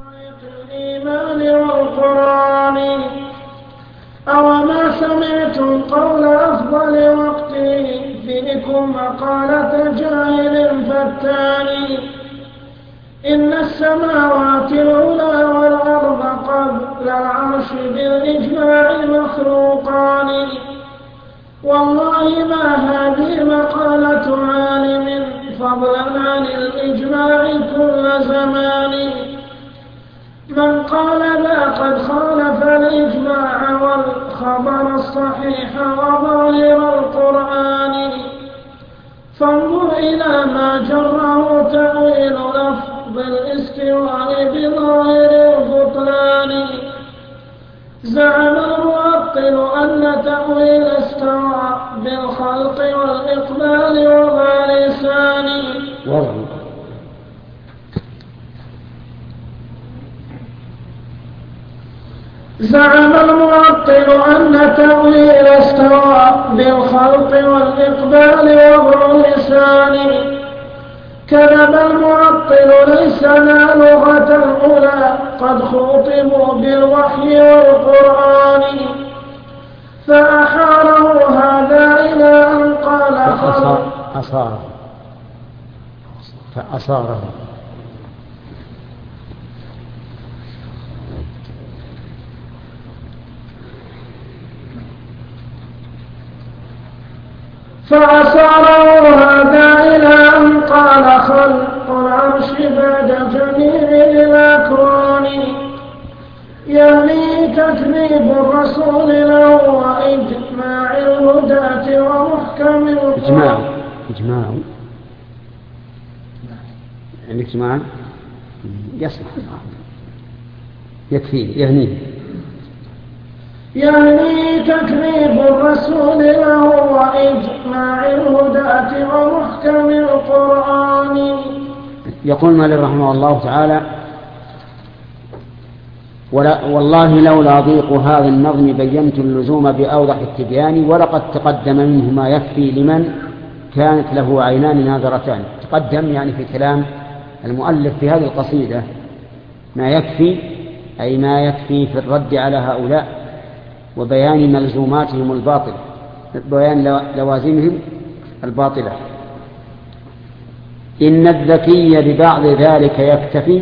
الإيمان والقرآن أوما سمعتم قول أفضل وقته فيكم مقالة جاهل فتان إن السماوات العلى والأرض قبل العرش بالإجماع مخلوقان والله ما هذه مقالة عالم فضلا عن الإجماع كل زمان من قال لا قد خالف الإجماع والخبر الصحيح وظاهر القرآن فانظر إلى ما جره تأويل لفظ الاستواء بظاهر البطلان زعم المعطل أن تأويل استوى بالخلق والإقبال وما لسان زعم المعطل أن تأويل استوى بالخلق والإقبال وضع لسان كذب المعطل ليس لا لغة الأولى قد خوطبوا بالوحي والقرآن فأحاره هذا إلى أن قال فأصاره هذا إلى أن قال خلق العرش بعد جميع الأكوان يعني تكذيب الرسول له وإجماع الهداة ومحكم القرآن إجماع يعني إجماع يصلح يكفي يعني تكذيب الرسول له وإجماع الهداة ومحكم القرآن. يقول مالك رحمه الله تعالى والله لولا ضيق هذا النظم بينت اللزوم بأوضح التبيان ولقد تقدم منه ما يكفي لمن كانت له عينان ناظرتان. تقدم يعني في كلام المؤلف في هذه القصيدة ما يكفي أي ما يكفي في الرد على هؤلاء وبيان ملزوماتهم الباطلة بيان لوازمهم الباطلة. إن الذكي ببعض ذلك يكتفي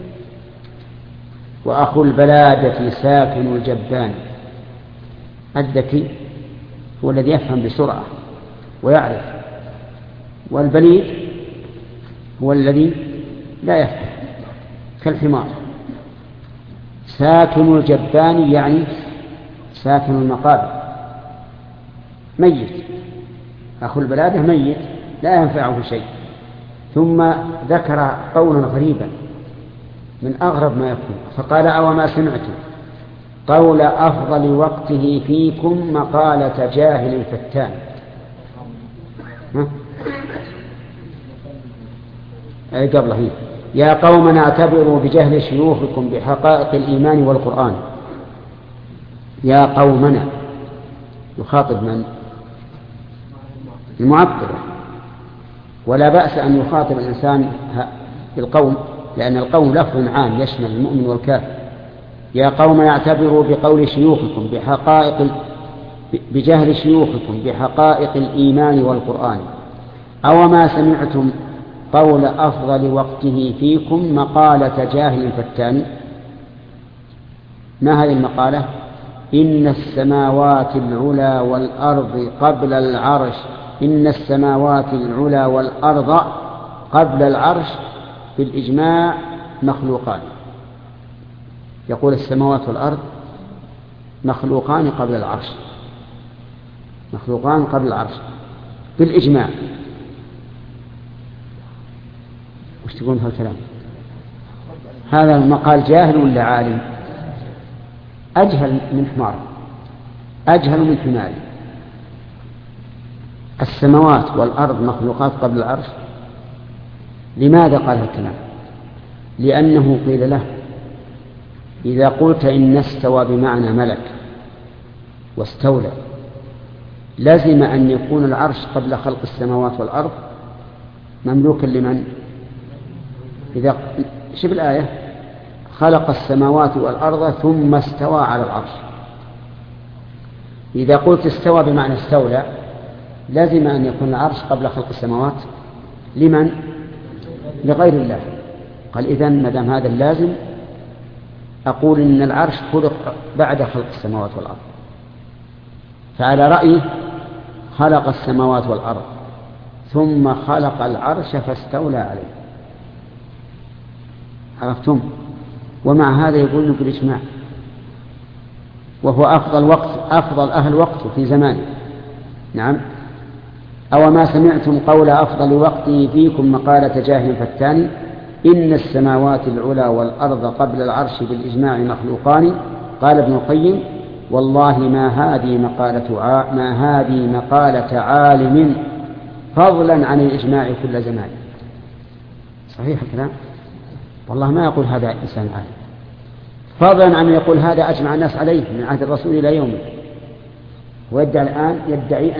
وأخو البلادة ساكن الجبان. الذكي هو الذي يفهم بسرعة ويعرف والبليد هو الذي لا يفهم كالحمار. ساكن الجبان يعني ساكن المقابر ميت. أخو البلادة ميت لا ينفعه شيء. ثم ذكر قولا غريبا من أغرب ما يكون فقال أوما سمعتم قول أفضل وقته فيكم مقالة جاهل فتان. أي قبله يا قومنا اعتبروا بجهل شيوخكم بحقائق الإيمان والقرآن. يا قومنا يخاطب من؟ المعطلة. ولا بأس أن يخاطب الإنسان بالقوم لأن القوم لفظ عام يشمل المؤمن والكافر. يا قوم اعتبروا بقول شيوخكم بجهل شيوخكم بحقائق الإيمان والقرآن. أوما سمعتم قول أفضل وقته فيكم مقالة جاهل فتان. ما هذه المقالة؟ إن السماوات العلى والأرض قبل العرش إن السماوات العلى والأرض قبل العرش بالإجماع مخلوقان. يقول السماوات والأرض مخلوقان قبل العرش مخلوقان قبل العرش بالإجماع. وش تقول في الكلام؟ هذا المقال جاهل ولا عالم؟ أجهل من حمار أجهل من حمار. السماوات والأرض مخلوقات قبل العرش. لماذا قال هذا الكلام؟ لأنه قيل له إذا قلت إن استوى بمعنى ملك واستولى لازم أن يكون العرش قبل خلق السماوات والأرض مملوكا لمن؟ إذا شوف الآية خلق السماوات والأرض ثم استوى على العرش. إذا قلت استوى بمعنى استولى لازم أن يكون العرش قبل خلق السماوات. لمن؟ لغير الله. قال إذن ما دام هذا اللازم أقول إن العرش خلق بعد خلق السماوات والأرض. فعلى رأيه خلق السماوات والأرض ثم خلق العرش فاستولى عليه. عرفتم؟ ومع هذا يقول بالإجماع، وهو أفضل أهل وقته في زمانه. نعم. أو ما سمعتم قول أفضل وقته فيكم مقالة جاهل فتان إن السماوات العلى والأرض قبل العرش بالإجماع مخلوقان. قال ابن القيم والله ما هذه مقالة عالم فضلا عن الإجماع كل زمان. صحيح الكلام؟ والله ما يقول هذا إنسان عالم، فضلا عن يقول هذا أجمع الناس عليه من عهد الرسول إلى يومه. يدعي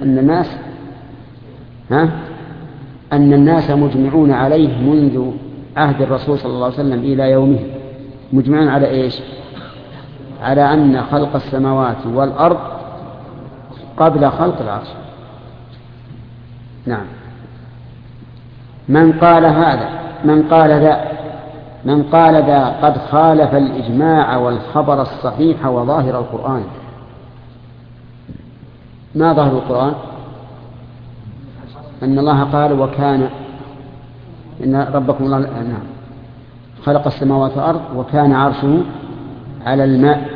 أن الناس مجمعون عليه منذ عهد الرسول صلى الله عليه وسلم إلى يومه. مجمعون على إيش؟ على أن خلق السماوات والأرض قبل خلق العرش. نعم. من قال ذا قد خالف الإجماع والخبر الصحيح وظاهر القرآن. ما ظاهر القرآن؟ أن الله قال وكان إن ربكم الله نعم خلق السماوات والأرض وكان عرشه على الماء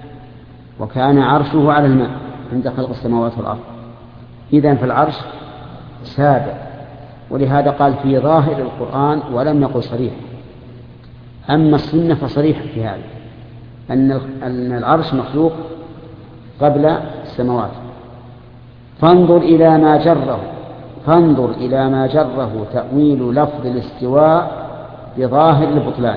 عند خلق السماوات والأرض. إذن فالعرش سابق، ولهذا قال في ظاهر القرآن ولم يقل صريح. أما السنة فصريح في هذا أن العرش مخلوق قبل السماوات. فانظر إلى ما جره تأويل لفظ الاستواء بظاهر البطلان،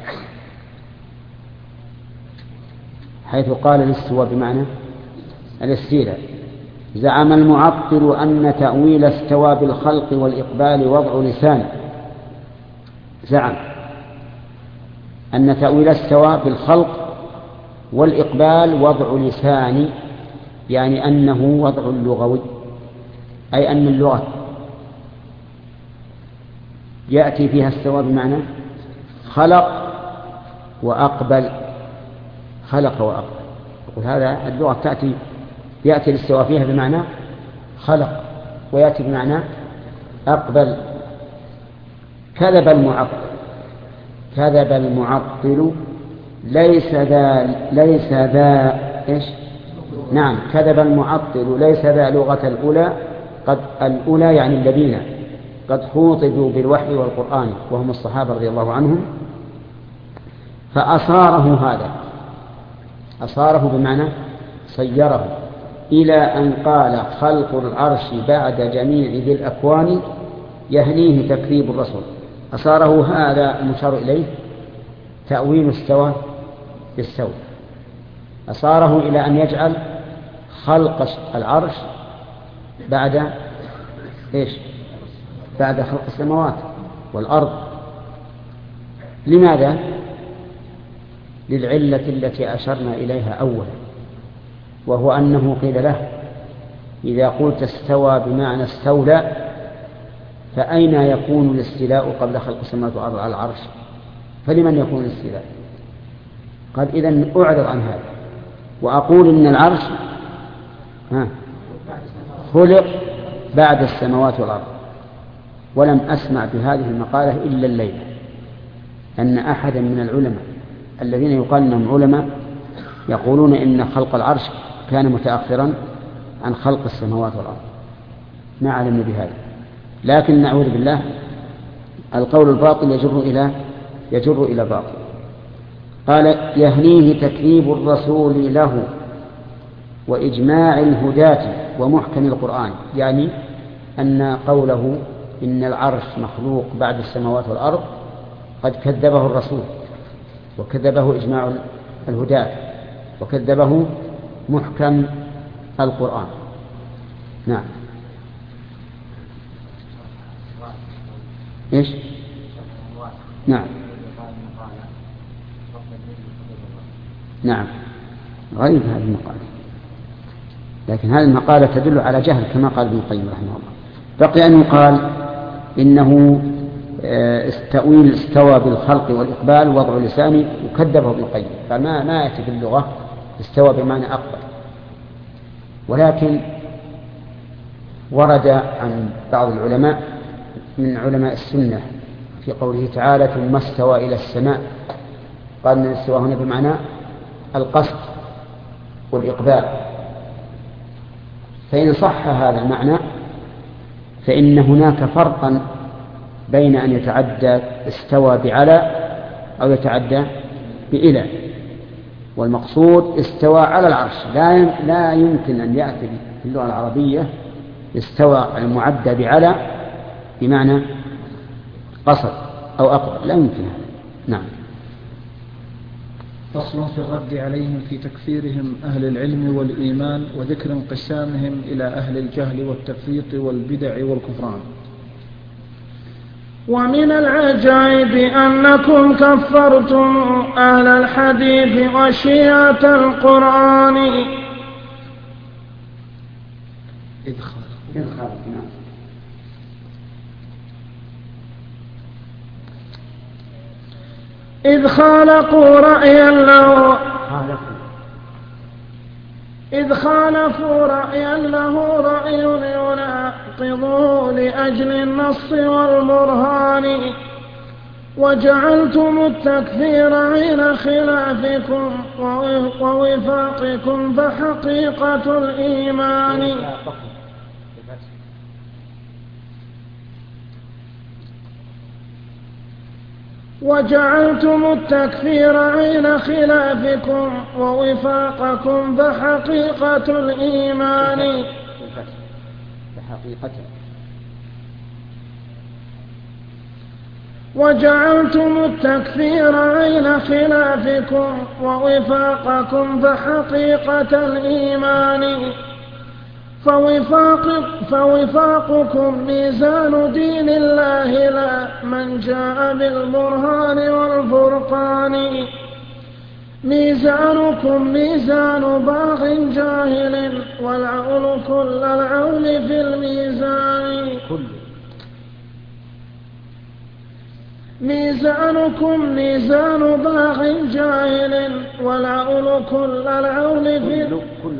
حيث قال الاستواء بمعنى الاستيلاء. زعم المعطل أن تأويل استوى بالخلق والإقبال وضع لسان. زعم أن تأويل استوى بالخلق والإقبال وضع لسان، يعني أنه وضع لغوي، أي أن اللغة يأتي فيها استوى بمعنى خلق وأقبل. يقول هذا اللغة يأتي الاستواء فيها بمعنى خلق ويأتي بمعنى أقبل. كذب المعطل ليس ذا إيش؟ نعم، كذب المعطل ليس ذا لغة الأولى يعني الذين قد خوطبوا بالوحي والقرآن وهم الصحابة رضي الله عنهم. فأصاره بمعنى صيره إلى أن قال خلق العرش بعد جميع ذي الأكوان يهنيه تكذيب الرسول. أصاره هذا المشار إليه تأويل استوى بالسوء. أصاره إلى أن يجعل خلق العرش بعد إيش؟ بعد خلق السماوات والأرض. لماذا؟ للعلة التي أشرنا إليها أولا، وهو أنه قيل له إذا قلت استوى بمعنى استولى فأين يكون الاستيلاء قبل خلق السماوات والأرض على العرش؟ فلمن يكون الاستيلاء؟ قال إذن أعرض عن هذا وأقول إن العرش خلق بعد السماوات والأرض. ولم أسمع بهذه المقالة إلا الليلة أن أحدا من العلماء الذين يقال أنهم علماء يقولون إن خلق العرش كان متأخرا عن خلق السماوات والأرض. ما علمنا بهذا، لكن نعوذ بالله القول الباطل يجر إلى باطل. قال يهنيه تكذيب الرسول له وإجماع الهداة ومحكم القرآن، يعني أن قوله إن العرش مخلوق بعد السماوات والأرض قد كذبه الرسول وكذبه إجماع الهداة وكذبه محكم القرآن. نعم. إيش؟ نعم. نعم غريب هذه المقالة، لكن هذه المقالة تدل على جهل كما قال ابن القيم رحمه الله. بقي أن يقال إنه استوى بالخلق والإقبال وضع لساني وكذبه ابن القيم، فما يأتي في اللغة استوى بمعنى أقبل، ولكن ورد عن بعض العلماء من علماء السنة في قوله تعالى ثم استوى إلى السماء، قال أن الاستواء هنا بمعنى القصد والإقبال. فإن صح هذا المعنى فإن هناك فرقا بين أن يتعدى استوى بعلى أو يتعدى بإلى، والمقصود استوى على العرش. لا يمكن أن يأتي في اللغة العربية استوى المعدى بعلى بمعنى قصد أو أقبل، لا يمكن. نعم. فصل في الرد عليهم في تكفيرهم أهل العلم والإيمان وذكر انقسامهم إلى أهل الجهل والتفريط والبدع والكفران. ومن العجائب أنكم كفرتم أهل الحديث وشيعة القرآن إذ خالفوا رأيا له رأي يناقضه لأجل النص والبرهان، وجعلتم التكفير عين خلافكم ووفاقكم فحقيقة الإيمان. وجعلتم التكفير عين خلافكم ووفاقكم فحقيقة الإيمان. وجعلتم التكفير عين خلافكم ووفاقكم فحقيقة الإيمان. فوفاقكم ميزان دين الله لا من جاء بالبرهان والفرقان. ميزانكم ميزان باغ جاهل والعول كل العول في الميزان. ميزانكم ميزان باغ جاهل والعول كل العول في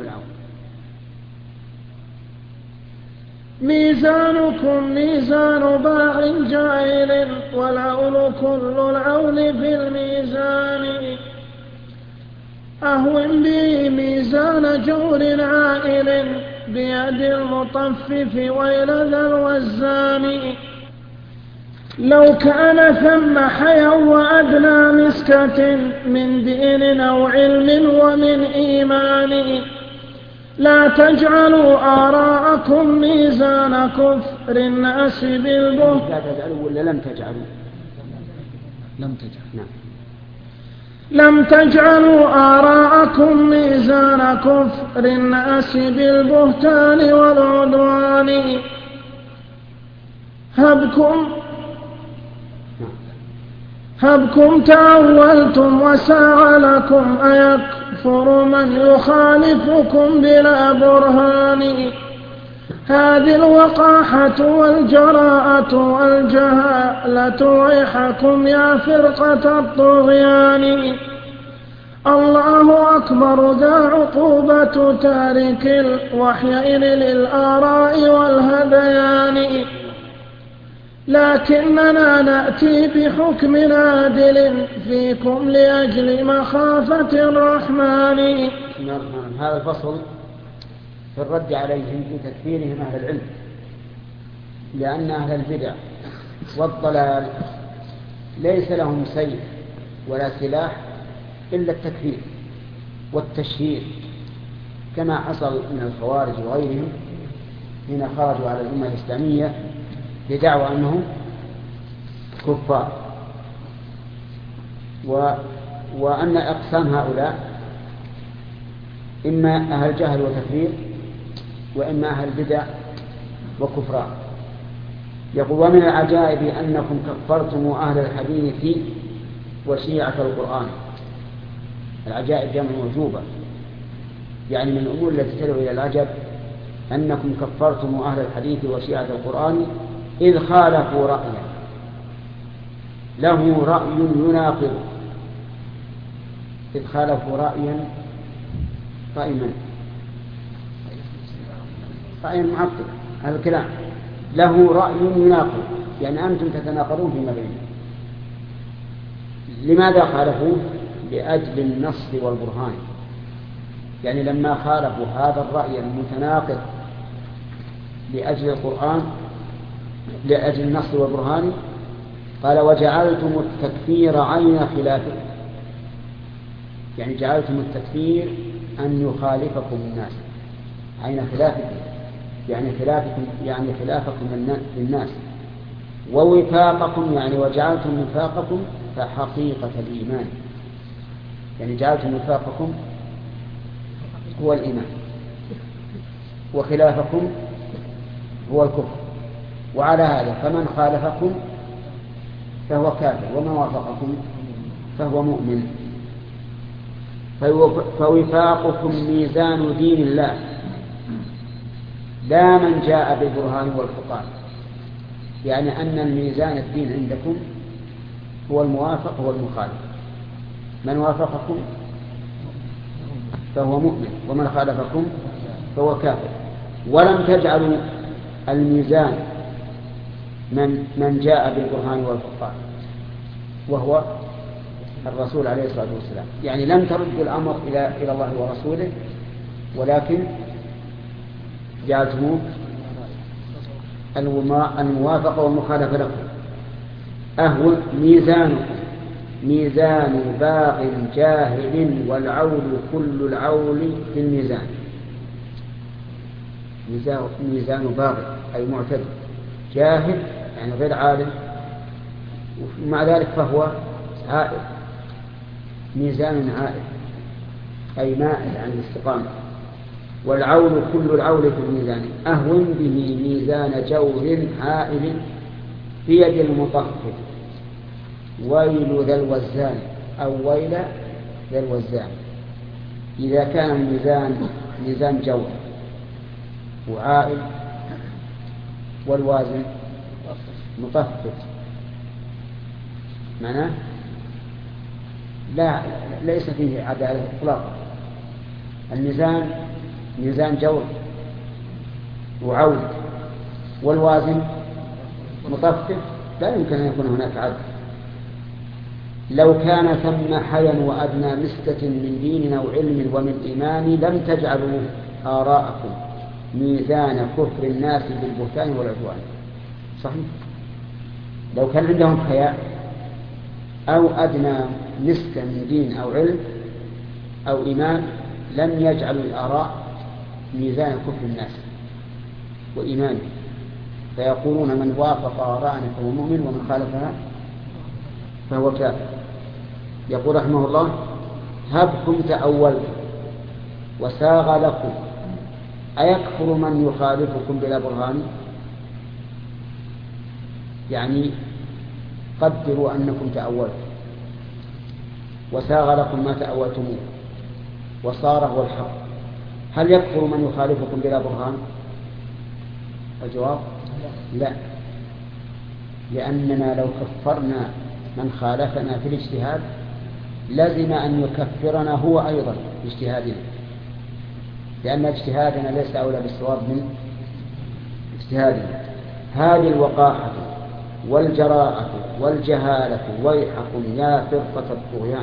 ميزانكم ميزان باغ جاهل والعول كل العول في الميزان. أهون به ميزان جور عائل بيد المطفف ويل ذا الوزان. لو كان ثم حيا وأدنى مسكة من دين أو علم ومن إيمان لا تجعلوا آراءكم ميزان كفر الناس بالبهتان. لا تجعلوا ولا لم تجعلوا؟ لم تجعلوا آراءكم ميزان كفر الناس بالبهتان والعدوان. هبكم تأولتم وساع لكم أيكفر من يخالفكم بلا برهان. هذه الوقاحة والجراءة والجهالة ويحكم يا فرقة الطغيان. الله أكبر ذا عقوبة تارك الوحيين للآراء والهذيان. لكننا نأتي بحكم عادل فيكم لأجل مخافة الرحمن. هذا الفصل في الرد عليهم في تكفيرهم أهل العلم، لأن أهل البدع والضلال ليس لهم سيف ولا سلاح إلا التكفير والتشهير، كما حصل من الخوارج وغيرهم حين خرجوا على الأمة الإسلامية بدعوى أنهم كفار، وأن أقسام هؤلاء إما أهل جهل وتكفير وإما أهل بدع وكفران. يقول ومن العجائب أنكم كفرتم أهل الحديث وشيعة القرآن. العجائب جمع عجوبة، يعني من الأمور التي تدعو إلى العجب أنكم كفرتم أهل الحديث وشيعة القرآن إذ خالفوا رأيا له رأي يناقض. إذ خالفوا رأيا، رأي من؟ رأي معطل. هذا الكلام له رأي يناقض، يعني أنتم تتناقضون فيما بينكم. لماذا خالفوه؟ لأجل النص والبرهان. يعني لما خالفوا هذا الرأي المتناقض لأجل القرآن، لأجل النص والبرهان، قال وجعلتم التكفير عين خلافه، يعني جعلتم التكفير أن يخالفكم الناس، عين خلافكم يعني خلافكم، يعني خلافكم للناس، ووفاقكم يعني وجعلتم وفاقكم فحقيقة الإيمان، يعني جعلتم وفاقكم هو الإيمان وخلافكم هو الكفر. وعلى هذا فمن خالفكم فهو كافر ومن وافقكم فهو مؤمن. فوفاقكم ميزان دين الله لا من جاء بالبرهان والفرقان، يعني أن الميزان الدين عندكم هو الموافق هو المخالف. من وافقكم فهو مؤمن ومن خالفكم فهو كافر. ولم تجعلوا الميزان من جاء بالبرهان والفرقان وهو الرسول عليه الصلاة والسلام، يعني لم تردوا الأمر إلى الله ورسوله، ولكن جعلتموه الموافقة والمخالفة لكم. أهو ميزانكم ميزان باغ جاهل والعول كل العول في الميزان. ميزان باغ أي معتدل، جاهل يعني غير عالم، ومع ذلك فهو عائل. ميزان عائل أي مائل عن الاستقامة. والعول كل العول في الميزان أهون به ميزان جور عائل في يد المطفف ويل ذا الوزان أو ويل ذا الوزان. إذا كان الميزان ميزان جور وعائل والوازن مطفف، معناه ليس فيه عدالة إطلاقا. الميزان ميزان جور وعول، والوازن مطفف، لا يمكن أن يكون هناك عدل. لو كان ثم حيا وأدنى مسكة من دين أو علم ومن إيمان لم تجعلوا آراءكم ميزان كفر الناس بالبهتان والعدوان. صحيح، لو كان عندهم حياء أو أدنى مسكة من دين أو علم أو إيمان لم يجعلوا الآراء ميزان كفر الناس وإيمانه، فيقولون من وافق آراءنا فهو مؤمن ومن خالفها فهو كافر. يقول رحمه الله هبكم تأولتم وساغ لكم أيكفر من يخالفكم بلا برهان؟ يعني قدروا أنكم تأولتم وساغ لكم ما تأولتموه وصار هو الحق. هل يكفر من يخالفكم بلا برهان؟ الجواب لا، لأننا لو كفرنا من خالفنا في الاجتهاد لازم أن يكفرنا هو أيضا باجتهادنا، لأن اجتهادنا ليس أولى بالصواب من اجتهادنا. هذه الوقاحة والجراءة والجهالة ويحكم يا فرقة الطغيان.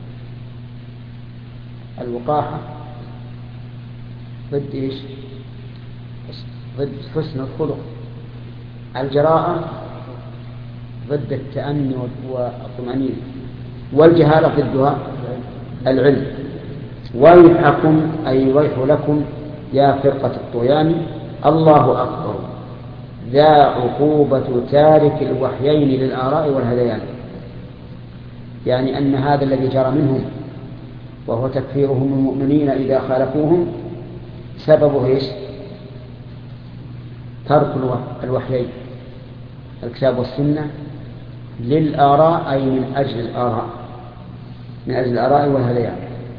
الوقاحة ضد إيش؟ ضد حسن الخلق. الجراءة ضد التأني والطمأنينة، والجهالة ضدها العلم. ويحكم أي ويح لكم يا فرقة الطغيان. الله أكبر ذا عقوبة تارك الوحيين للآراء والهذيان، يعني أن هذا الذي جرى منهم وهو تكفيرهم المؤمنين إذا خالفوهم سببه إيش؟ ترك الوحيين الكتاب والسنة للآراء، أي من أجل الآراء، من أجل الآراء والهذيان.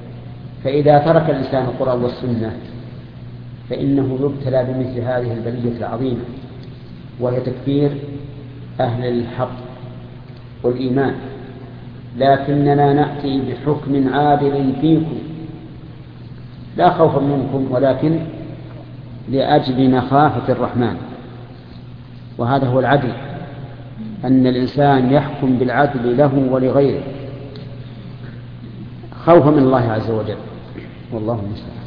فإذا ترك الإنسان القرآن والسنة فإنه يبتلى بمثل هذه البلية العظيمة، وهي تكفير أهل الحق والإيمان. لكننا نأتي بحكم عادل فيكم لا خوفا منكم ولكن لأجل مخافة الرحمن، وهذا هو العدل، أن الإنسان يحكم بالعدل له ولغيره خوفا من الله عز وجل، والله المستعان.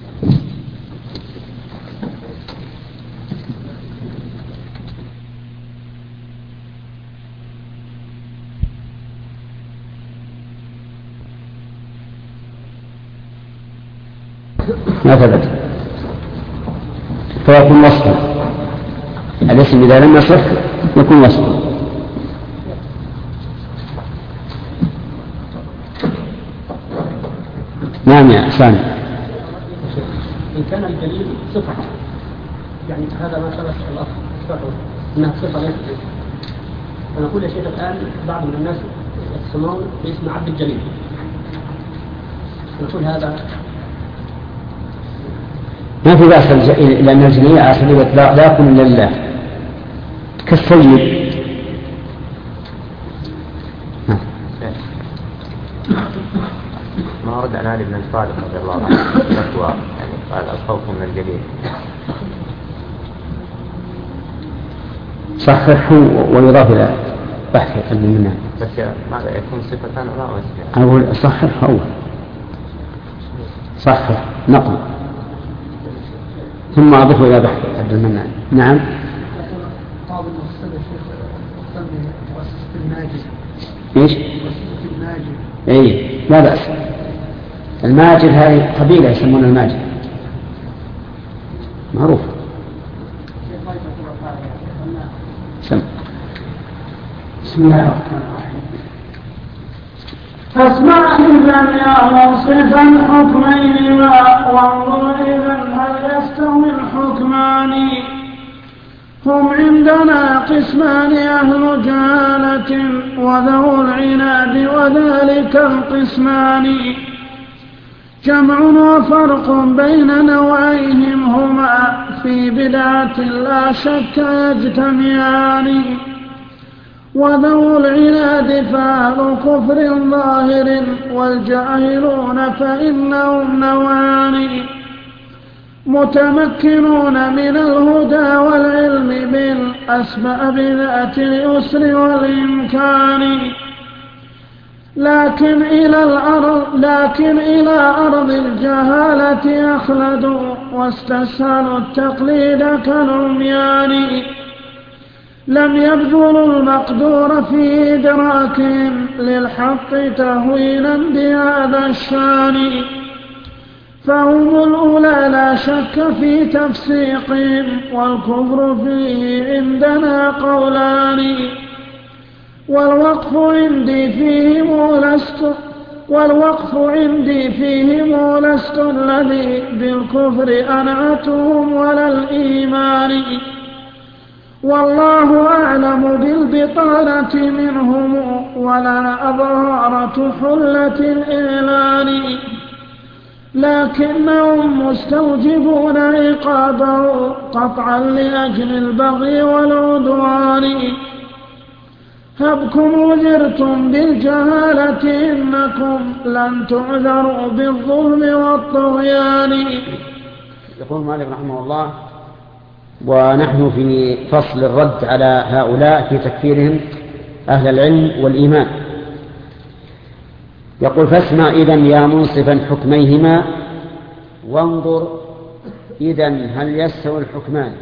ما ثبت فيكون وصفا، الاسم إذا لم يصح يكون وصفا. نعم يا إحسان. إن كان الدليل صفة، يعني هذا ما ثبت في الأصل صفة إنها صفة ليست صفة، فنقول يا شيخ الآن بعض من الناس يسمون باسم عبد الجليل، نقول هذا ما في بأس، لأن الجميع أصلية لا يكون لله كالسيد. ما ورد عن علي بن الصالح رضي الله عنه فتوى يعني قال الخوف من الجليل. صححه ويضاف إلى بحث المنان. بس ماذا يكون صفة ولا وصف؟ أقول صحح أول صحح نقل ثم أضفه إلى بحث عبد المنان. نعم. بعض المفسر الشيخ يسمي وصف الناجز. إيش؟ وصف الناجز. إيه لا بأس. الماجد هذه قبيلة يسمونها الماجد معروف. بسم الله الرحمن الرحيم. فاسمع إذن يا منصفا حكمين وانظر إذن هل يستوي الحكمان. هم عندنا قسمان أهل جهالة وذو العناد وذلك القسمان جمع وفرق بين نوعيهم هما في بدعة لا شك يجتمعان. وذو العناد فأهل كفر ظاهر والجاهلون فإنهم نوعان متمكنون من الهدى والعلم بالأسباب ذات اليسر والإمكان. لكن إلى أرض الجهالة أخلدوا واستسهلوا التقليد كالعميان. لم يبذلوا المقدور في إدراكهم للحق تهوينا بهذا الشان. فهم الأولى لا شك في تفسيقهم والكفر فيه عندنا قولان. والوقف عندي فيهم لست الذي بالكفر أنعتهم ولا الإيمان. والله أعلم بالبطانة منهم ولا أظهارة حلة الإعلان. لكنهم مستوجبون عقابه قطعا لأجل البغي والعدوان. هبكم وجرتم بالجهالة إنكم لن تعذروا بالظلم والطغيان. يقول مالك رحمه الله ونحن في فصل الرد على هؤلاء في تكفيرهم أهل العلم والإيمان. يقول فاسمع إذن يا منصفا حكميهما وانظر إذن هل يستوي الحكمان.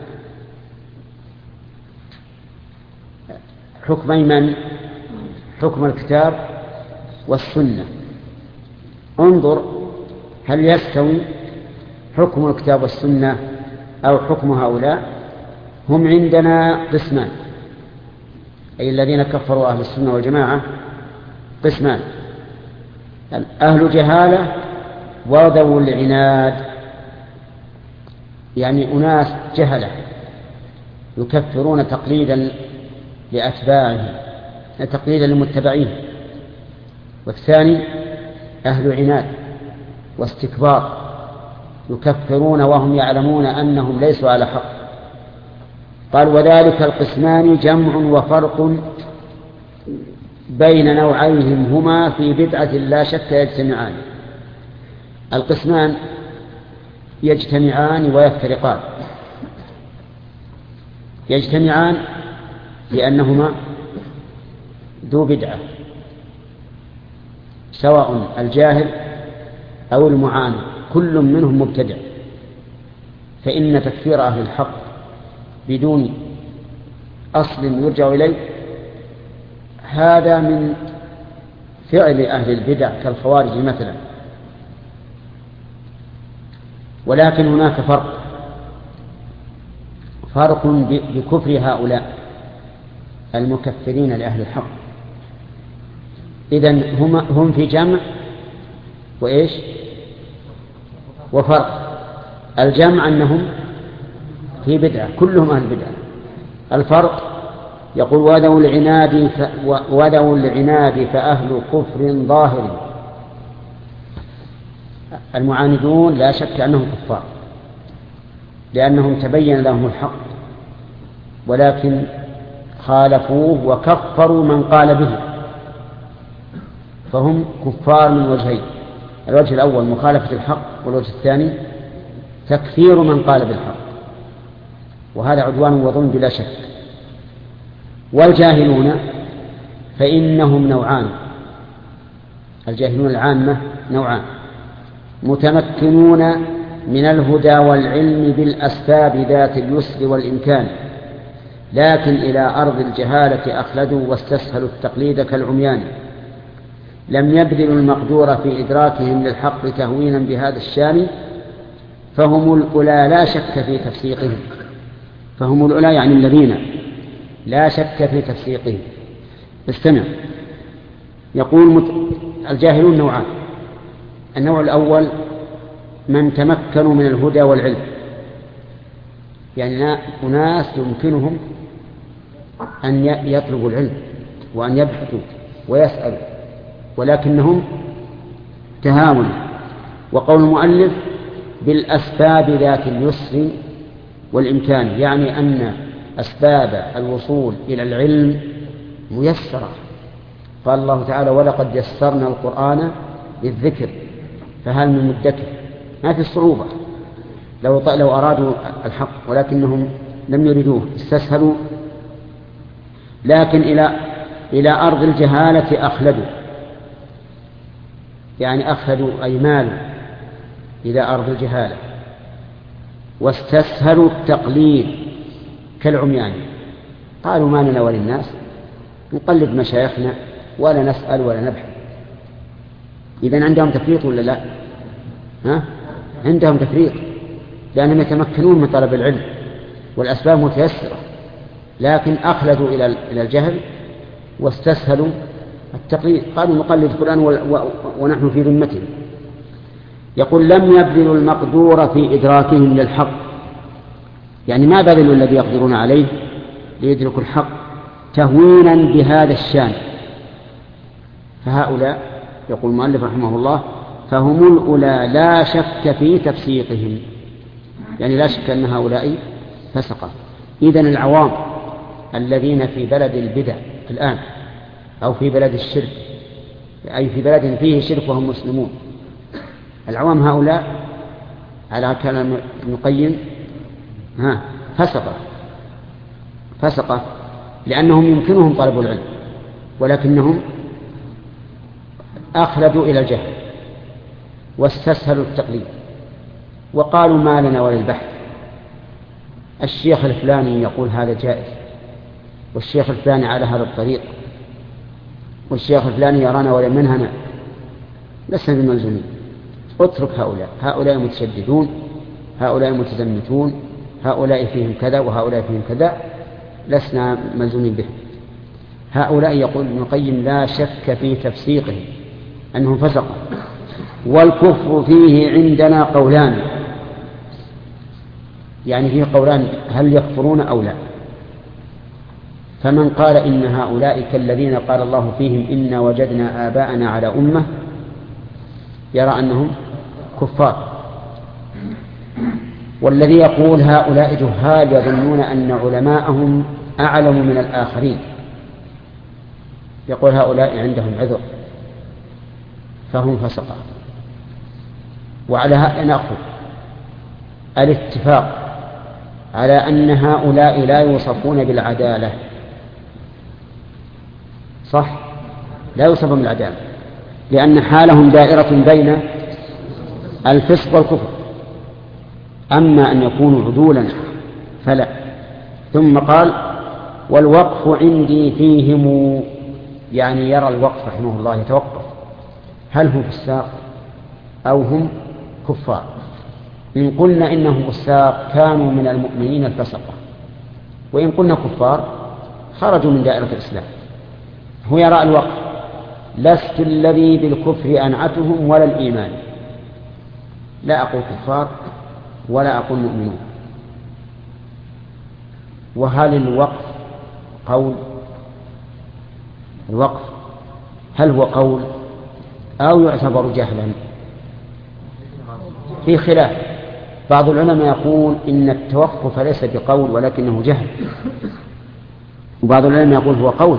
حكمي من؟ حكم الكتاب والسنة. انظر هل يستوي حكم الكتاب والسنة أو حكم هؤلاء. هم عندنا قسمان، أي الذين كفروا أهل السنة والجماعة قسمان: أهل جهالة وذو العناد، يعني أناس جهلة يكفرون تقليدا لأتباعهم تقليدا للمتبعين. والثاني أهل عناد واستكبار، يكفرون وهم يعلمون أنهم ليسوا على حق. قال وذلك القسمان جمع وفرق بين نوعيهم هما في بدعة لا شك يجتمعان. القسمان يجتمعان ويفترقان. يجتمعان لأنهما ذو بدعة، سواء الجاهل أو المعاند كل منهم مبتدع، فإن تكفير أهل الحق بدون أصل يرجع إليه هذا من فعل أهل البدع كالخوارج مثلا. ولكن هناك فرق بكفر هؤلاء المكفرين لأهل الحق. إذن هم في جمع وإيش وفرق. الجمع أنهم في بدعة كلهم أهل بدعة. الفرق يقول وذو العناد فأهل كفر ظاهر. المعاندون لا شك أنهم كفار لأنهم تبين لهم الحق، ولكن خالفوه وكفروا من قال به، فهم كفار من وجهين: الوجه الأول مخالفة الحق، والوجه الثاني تكفير من قال بالحق، وهذا عدوان وظلم بلا شك. والجاهلون فإنهم نوعان. الجاهلون العامة نوعان: متمكنون من الهدى والعلم بالأسباب ذات اليسر والإمكان، لكن إلى أرض الجهالة أخلدوا واستسهلوا التقليد كالعميان. لم يبذلوا المقدور في إدراكهم للحق تهوينا بهذا الشان، فهم الأولى لا شك في تفسيقهم. فهم الأولى يعني الذين لا شك في تفسيقهم. استمع، يقول الجاهلون نوعان: النوع الأول من تمكنوا من الهدى والعلم، يعني أناس يمكنهم أن يطلبوا العلم وأن يبحثوا ويسألوا، ولكنهم تهاونوا. وقول المؤلف بالأسباب ذات اليسر والإمكان، يعني أن أسباب الوصول إلى العلم ميسرة. قال الله تعالى: ولقد يسرنا القرآن للذكر فهل من مدكر. ما في الصعوبة لو أرادوا الحق، ولكنهم لم يريدوه، استسهلوا. لكن إلى أرض الجهالة أخلدوا، يعني أخلدوا أي مالوا إلى أرض الجهالة، واستسهلوا التقليد كالعميان. قالوا: ما لنا وللناس، نقلد مشايخنا ولا نسأل ولا نبحث. إذن عندهم تفريط ولا لا؟ عندهم تفريط، لأنهم يتمكنون من طلب العلم والأسباب متيسرة، لكن أخلدوا إلى الجهل واستسهلوا التقليد. قالوا: نقلد فلان ونحن في ذمته. يقول: لم يبذلوا المقدور في إدراكهم للحق، يعني ما بذلوا الذي يقدرون عليه ليدركوا الحق تهوينا بهذا الشان. فهؤلاء يقول المؤلف رحمه الله فهم الأولى لا شك في تفسيقهم، يعني لا شك أن هؤلاء فسقة. إذن العوام الذين في بلد البدع الآن أو في بلد الشرك، أي في بلد فيه شرك وهم مسلمون، العوام هؤلاء على كلام ابن القيم فسقة، لأنهم يمكنهم طلب العلم ولكنهم أخلدوا إلى الجهل واستسهلوا التقليد، وقالوا: ما لنا وللبحث. الشيخ الفلاني يقول هذا جائز، والشيخ الفلاني على هذا الطريق، والشيخ الفلاني يرانا ولا منهنا، لسنا بملزومين. اترك هؤلاء متشددون، هؤلاء متزمتون، هؤلاء فيهم كذا وهؤلاء فيهم كذا، لسنا ملزومين بهم. هؤلاء يقول ابن القيم لا شك في تفسيقهم أنهم فسقوا. والكفر فيه عندنا قولان، يعني فيه قولان: هل يكفرون أو لا؟ فمن قال إن هؤلاء كالذين قال الله فيهم إنا وجدنا آباءنا على أمة، يرى أنهم كفار. والذي يقول هؤلاء جهال يظنون أن علماءهم أعلم من الآخرين، يقول هؤلاء عندهم عذر فهم فسقة. وعلى هذا نأخذ الاتفاق على أن هؤلاء لا يوصفون بالعدالة، صح؟ لا يوصفون بالعدالة لأن حالهم دائرة بين الفسق والكفر، أما أن يكونوا عدولا فلا. ثم قال والوقف عندي فيهم، يعني يرى الوقف رحمه الله يتوقف هل هم فساق أو هم كفار. إن قلنا إنهم فساق كانوا من المؤمنين الفسقة، وإن قلنا كفار خرجوا من دائرة الإسلام. هو يرى الوقف لست الذي بالكفر أنعتهم ولا الإيمان، لا أقول كفار ولا أقول مؤمنون. وهل الوقف قول؟ الوقف هل هو قول أو يعتبر جهلا؟ في خلاف. بعض العلماء يقول إن التوقف ليس بقول ولكنه جهل، وبعض العلماء يقول هو قول،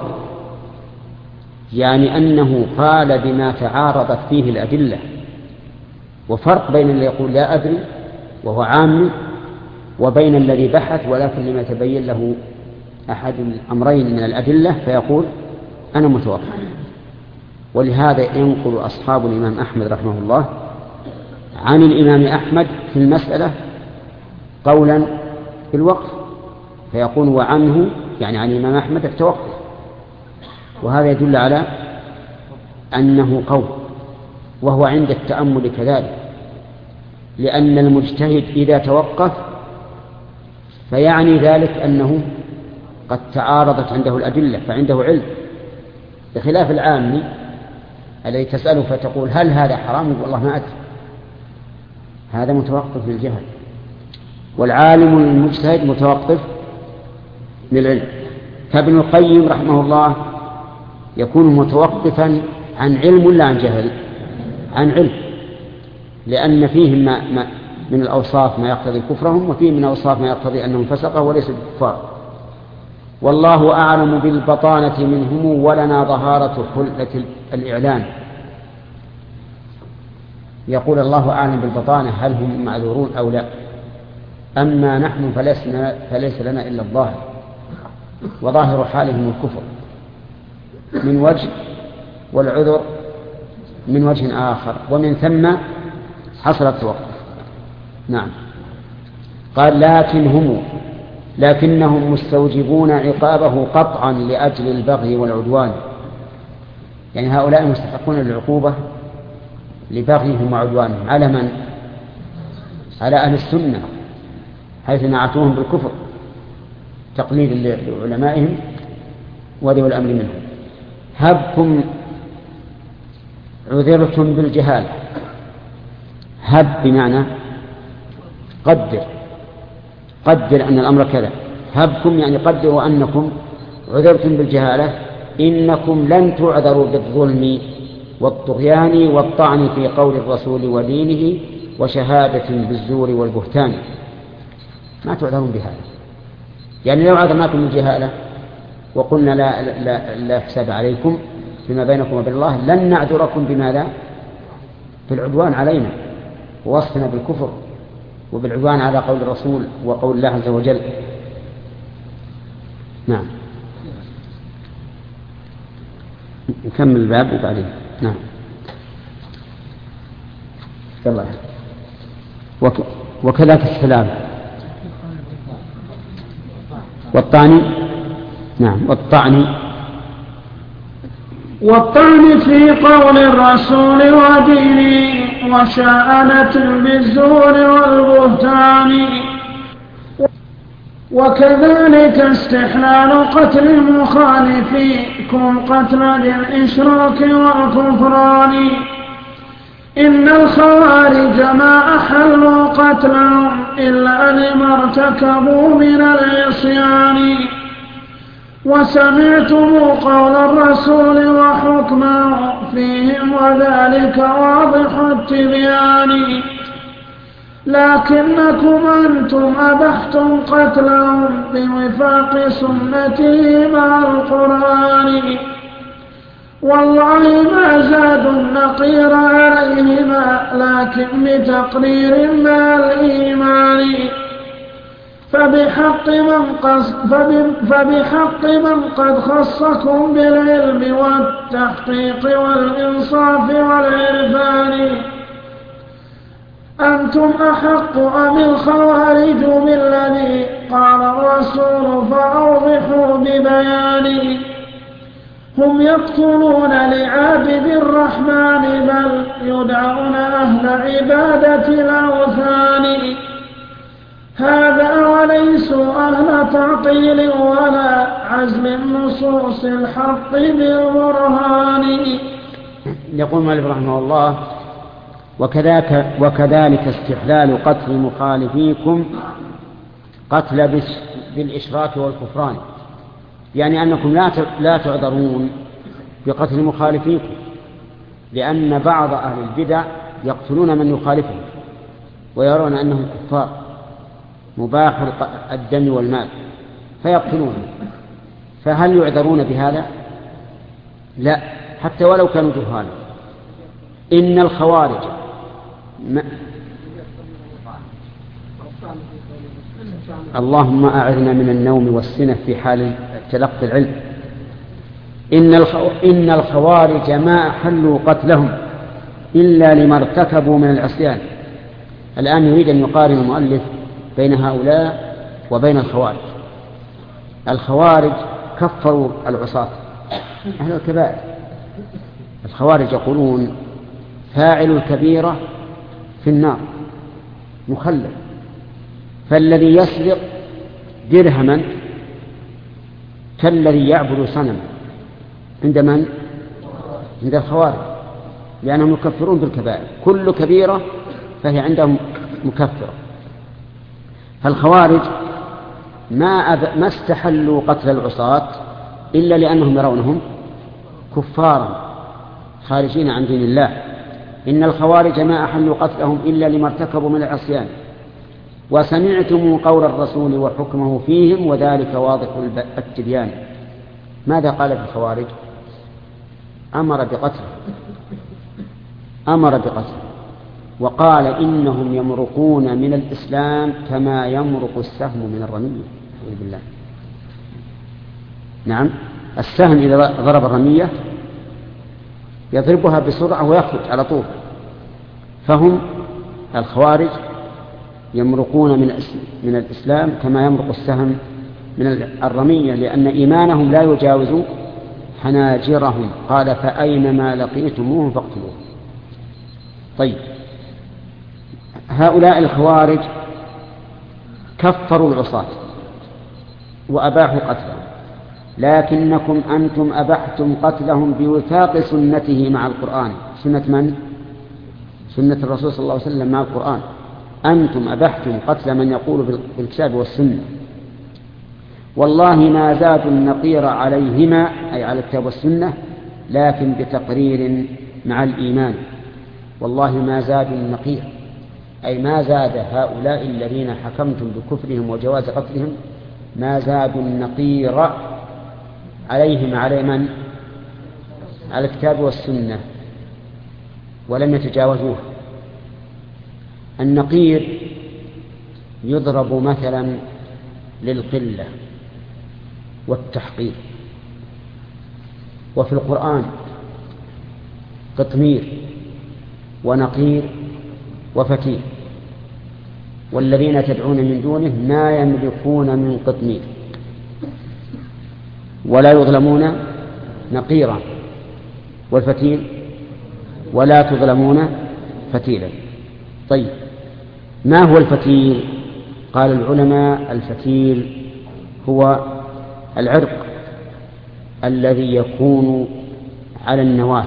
يعني أنه قال بما تعارضت فيه الأدلة. وفرق بين الذي يقول لا أدري وهو عام وبين الذي بحث ولكن لم يتبين له أحد الأمرين من الأدلة فيقول أنا متوقف. ولهذا ينقل أصحاب الإمام أحمد رحمه الله عن الإمام أحمد في المسألة قولا بالوقف، فيقول وعنه يعني عن الإمام أحمد التوقف، وهذا يدل على أنه قول، وهو عند التأمل كذلك، لأن المجتهد إذا توقف فيعني ذلك أنه قد تعارضت عنده الأدلة فعنده علم، بخلاف العام الذي تسأله فتقول هل هذا حرام؟ والله ما أدري، هذا متوقف للجهل. والعالم المجتهد متوقف للعلم. فابن القيم رحمه الله يكون متوقفا عن علم ولا عن جهل؟ عن علم، لأن فيه من الأوصاف ما يقتضي كفرهم، وفيه من الأوصاف ما يقتضي أنهم فسقة وليسوا كفار. والله أعلم بالبطانة منهم ولنا ظهارة خلة الإعلان. يقول الله أعلم بالبطانة هل هم معذورون أو لا، أما نحن فليس لنا إلا الظاهر، وظاهر حالهم الكفر من وجه والعذر من وجه آخر، ومن ثم حصل التوقف. نعم. قال لكنهم مستوجبون عقابه قطعا لأجل البغي والعدوان، يعني هؤلاء مستحقون للعقوبة لبغيهم وعدوانهم. على من؟ على أهل السنة، حيث نعتوهم بالكفر تقليد لعلمائهم وذوي الأمر منهم. هبكم عذرتم بالجهالة. هب بمعنى قدر أن الأمر كذا. هبكم يعني قدروا أنكم عذرتم بالجهالة، إنكم لن تعذروا بالظلم والطغيان والطعن في قول الرسول ودينه وشهادة بالزور والبهتان. ما تعذرون بهذا، يعني لو عذرناكم بالجهالة وقلنا لا حساب عليكم فيما بينكم وبين الله لن نعذركم بماذا؟ بالعدوان علينا ووصفنا بالكفر وبالعدوان على قول الرسول وقول الله عز وجل. نعم. نكمل الباب وبعدين. نعم. يلا. وكذلك السلام والطعن. نعم. والطعن في قول الرسول ودينه وشهادة بالزور والبهتان، وكذلك استحلال قتل المخالفين قتل للإشراك والكفران. إن الخوارج ما أحلوا قتلهم إلا لما ارتكبوا من العصيان، وسمعتم قول الرسول وحكمه فيهم وذلك واضح التبيان، لكنكم أنتم أبحتم قتلهم بوفاق سنته مع القرآن، والله ما زادوا النقير عليهما لكن بتقرير مع الإيمان، فبحق من قد خصكم بالعلم والتحقيق والإنصاف والعرفان أنتم أحق أم الخوارج بالذي قال الرسول فأوضحوا ببيان، هم يقتلون لعابد الرحمن بل يدعون أهل عبادة الأوثان، هذا وليسوا أهل تعطيل ولا عزم نصوص الحق بالبرهان. يقول مالك رحمه الله: وكذلك استحلال قتل مخالفيكم قتل بالإشراك والكفران، يعني أنكم لا تعذرون بقتل مخالفيكم، لأن بعض أهل البدع يقتلون من يخالفهم ويرون أنهم كفار مباح الدم والمال فيقتلون، فهل يعذرون بهذا؟ لا، حتى ولو كانوا جهالا. إن الخوارج اللهم أعذنا من النوم والسنة في حال تلقي العلم. إن الخوارج ما أحلوا قتلهم إلا لما ارتكبوا من العصيان. الآن يريد أن يقارن المؤلف بين هؤلاء وبين الخوارج. الخوارج كفروا العصاة أهل الكبائر. الخوارج يقولون فاعل الكبيرة في النار مخلد، فالذي يسرق درهما كالذي يعبد صنما عند من؟ عند الخوارج، لأنهم يكفرون بالكبائر، كل كبيرة فهي عندهم مكفرة. فالخوارج ما استحلوا قتل العصاة إلا لأنهم يرونهم كفارا خارجين عن دين الله. إن الخوارج ما أحلوا قتلهم إلا لما ارتكبوا من العصيان، وسمعتم قول الرسول وحكمه فيهم وذلك واضح التبيان. ماذا قال في الخوارج؟ أمر بقتله وقال إنهم يمرقون من الإسلام كما يمرق السهم من الرمية. بالله، نعم، السهم إذا ضرب الرمية يضربها بسرعة ويخرج على طول. فهم الخوارج يمرقون من الإسلام كما يمرق السهم من الرمية، لأن إيمانهم لا يجاوز حناجرهم. قال فأينما لقيتموهم فاقتلوهم. طيب، هؤلاء الخوارج كفروا العصاة وأباحوا قتلهم، لكنكم أنتم أبحتم قتلهم بوفاق سنته مع القرآن. سنة من؟ سنة الرسول صلى الله عليه وسلم مع القرآن. أنتم أبحتم قتل من يقول بالكتاب والسنة، والله ما زادوا النقير عليهما أي على الكتاب والسنة لكن بتقرير مع الإيمان. والله ما زادوا النقير أي ما زاد هؤلاء الذين حكمتم بكفرهم وجواز قتلهم ما زادوا النقير عليهم على من؟ على الكتاب والسنة، ولم يتجاوزوه. النقير يضرب مثلا للقلة والتحقير، وفي القرآن قطمير ونقير وفتيل، والذين تدعون من دونه ما يملكون من قطمير ولا يظلمون نقيرا، والفتيل ولا تظلمون فتيلا. طيب، ما هو الفتيل؟ قال العلماء الفتيل هو العرق الذي يكون على النواة.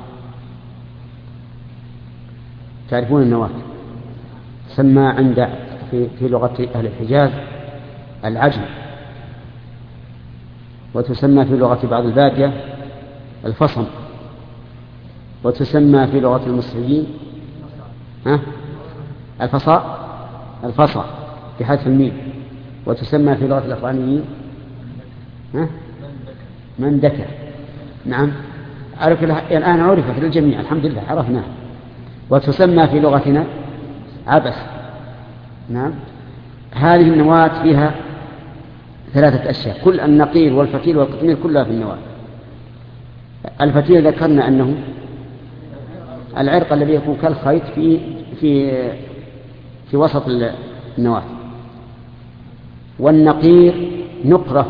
تعرفون النواة تسمى عند في لغة أهل الحجاز العجم، وتسمى في لغة بعض البادية الفصم، وتسمى في لغة المصريين الفصا بحذف الميم، وتسمى في لغة الأفغانيين مندكة. نعم، الآن عرفت للجميع الحمد لله، عرفناها. وتسمى في لغتنا عبس. نعم، هذه النواة فيها 3 أشياء، كل النقير والفتيل والقطمير كلها في النواة. الفتيل ذكرنا أنه العرق الذي يكون كالخيط في وسط النواة. والنقير نقرة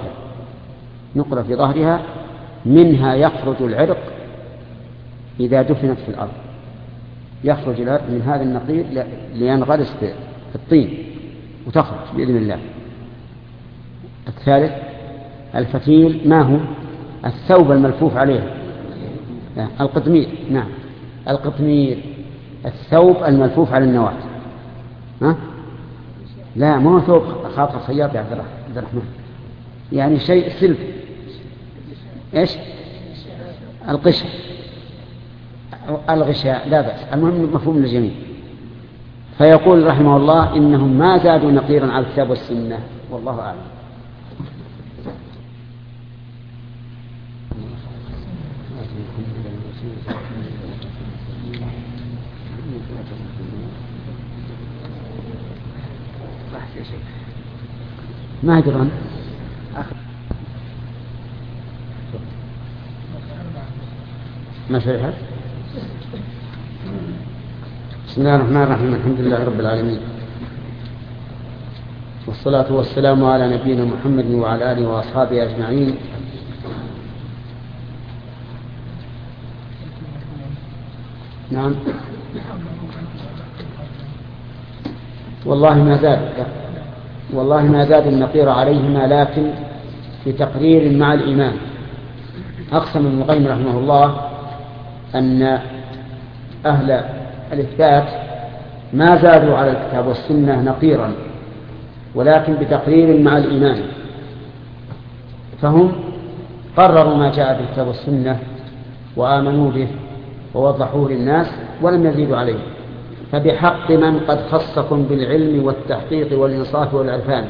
في ظهرها منها يخرج العرق إذا دفنت في الأرض، يخرج من هذا النقير لينغرس في الطين وتخرج بإذن الله. الثالث الفتيل، ما هو؟ الثوب الملفوف عليه. القطمير، نعم القطمير الثوب الملفوف على النواة. لا، ما هو ثوب خاطر خياط يا عبد الرحمن، يعني شيء سلف. ايش؟ القشر، الغشاء، لا بأس، المهم مفهوم للجميع. فيقول رحمه الله إنهم ما زادوا نقيرا على الكتاب والسنة، والله أعلم. ما يدرون. ما شرحت؟ بسم الله الرحمن الرحيم، الحمد لله رب العالمين، والصلاة والسلام على نبينا محمد وعلى آله وأصحابه أجمعين. نعم، والله ما زاد النقير عليهما، لكن بتقرير مع الإيمان. أقسم ابن القيم رحمه الله أن أهل الإثبات ما زادوا على الكتاب والسنة نقيرا، ولكن بتقرير مع الإيمان، فهم قرروا ما جاء في الكتاب والسنة وآمنوا به ووضحوه للناس ولم يزيدوا عليه. فبحق من قد خصكم بالعلم والتحقيق والإنصاف والعرفان،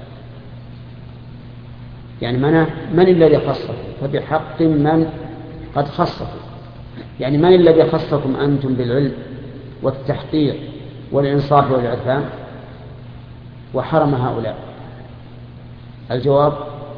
يعني من الذي خصكم؟ فبحق من قد خصكم، يعني من الذي خصكم أنتم بالعلم والتحقيق والإنصاف والعرفان وحرم هؤلاء؟ الجواب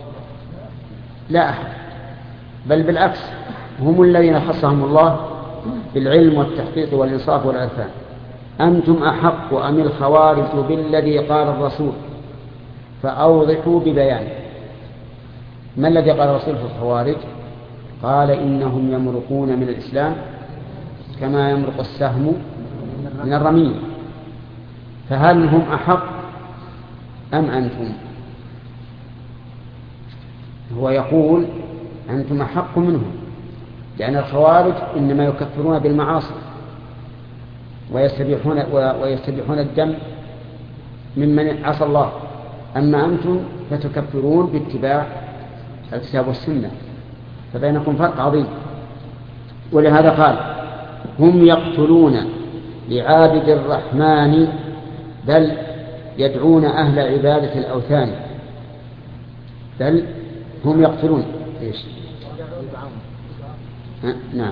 لا أحد، بل بالعكس، هم الذين خصهم الله بالعلم والتحقيق والإنصاف والعرفان. أنتم أحق أم الخوارج بالذي قال الرسول فأوضحوا ببيان. ما الذي قال الرسول في الخوارج؟ قال إنهم يمرقون من الإسلام كما يمرق السهم من الرمية. فهل هم أحق أم أنتم؟ هو يقول أنتم أحق منهم، لأن الخوارج إنما يكفرون بالمعاصي ويستبيحون الدم ممن عصى الله، أما أنتم فتكفرون باتباع الكتاب والسنة، فبينكم فرق عظيم. ولهذا قال هم يقتلون لعابد الرحمن بل يدعون أهل عبادة الأوثان. بل هم يقتلون إيش؟ نعم،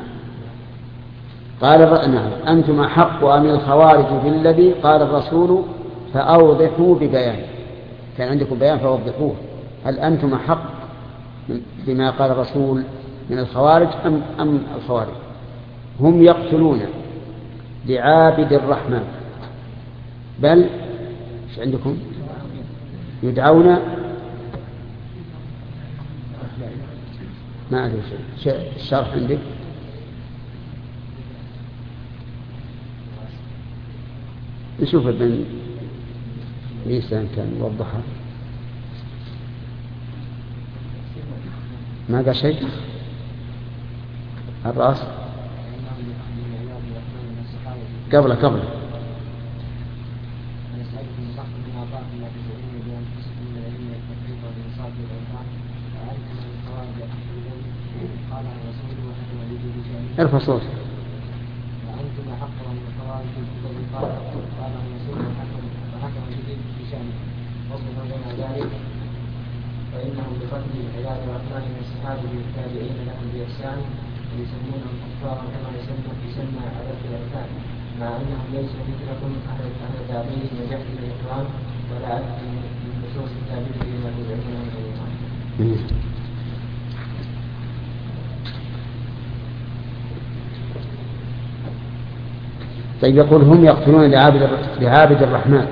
قال نعم أنتم أحق أم الخوارج بالذي قال الرسول فأوضحوا ببيان. كان عندكم بيان فوضحوه. هل أنتم أحق بما قال الرسول من الخوارج أم الخوارج؟ هم يقتلون لعابد الرحمن بل ايش عندكم؟ يدعون، ما أدري شيء الشرح عندك؟ نشوف ابن ليسان كان يوضحها. ما قال شيء؟ الرأس قبله ارفع صوت. وأنتم أحق من الخوارج الذي قال الرسول وحكم به بشأنه وصف بين ذلك فإنهم بقتل عباد الرحمن من الصحابة والتابعين لهم بإحسان ويسمونهم كفارا كما يسمى على الخلافات مع أنهم ليسوا مثلكم أهل تعبير وجهل الإكرام ولا عدل من نصوص التابعين بما تدعون من الإيمان. طيب يقول هم يقتلون لعابد الرحمن،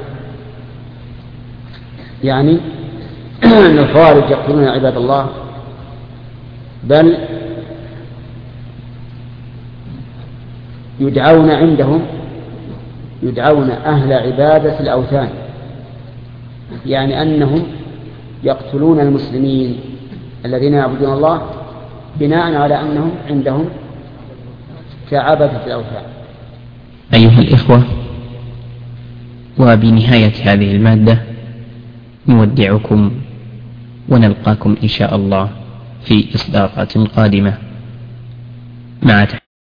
يعني أن الخوارج يقتلون عباد الله، بل يدعون عندهم أهل عبادة الأوثان، يعني أنهم يقتلون المسلمين الذين يعبدون الله بناء على أنهم عندهم كعبدة الأوثان. أيها الإخوة، وبنهاية هذه المادة نودعكم ونلقاكم إن شاء الله في إصدارات قادمة مع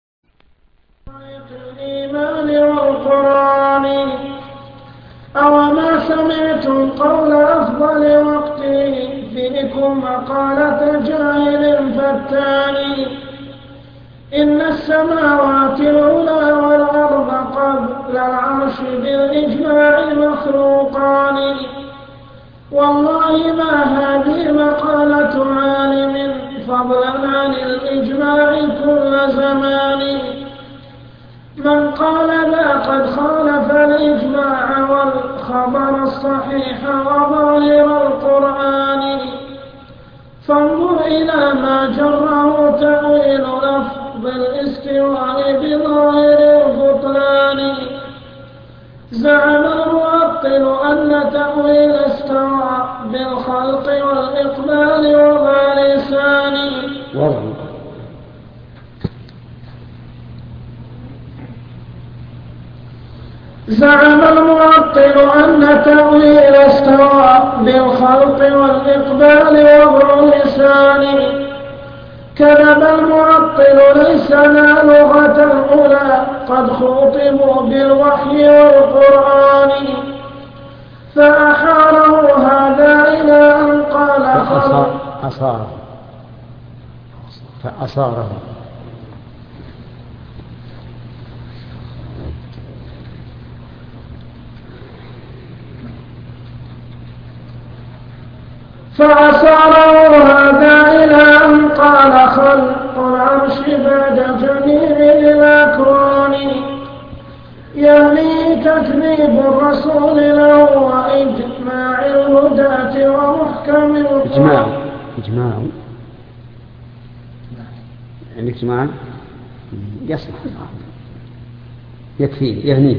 الإيمان والقرآن. أوما سمعتم قول أفضل وقته فيكم مقالة جاهل فتان إن السماوات العلى والأرض قبل العرش بالإجماع مخلوقان والله ما هذه مقالة عالم فضلا عن الإجماع كل زمان من قال لا قد خالف الإجماع والخبر الصحيح وظاهر القرآن فانظر إلى ما جره تأويل لفظ الاستواء بظاهر البطلان زعم المعطل أن تأويل استوى بالخلق والإقبال وما لسان زعم المعطل أن تأويل استوى بالخلق والإقبال وما لسان كذب المعطل ليس لا لغة الأولى قد خوطبوا بالوحي والقرآن فأحاله هذا إلى أن قال فأصاره هذا إلى أن قال خلق العرش بعد جميع الأكوان يعني تكذيب الرسول له وإجماع الهداة ومحكم القرآن. إجماع يعني اجتماع يصلح يكفي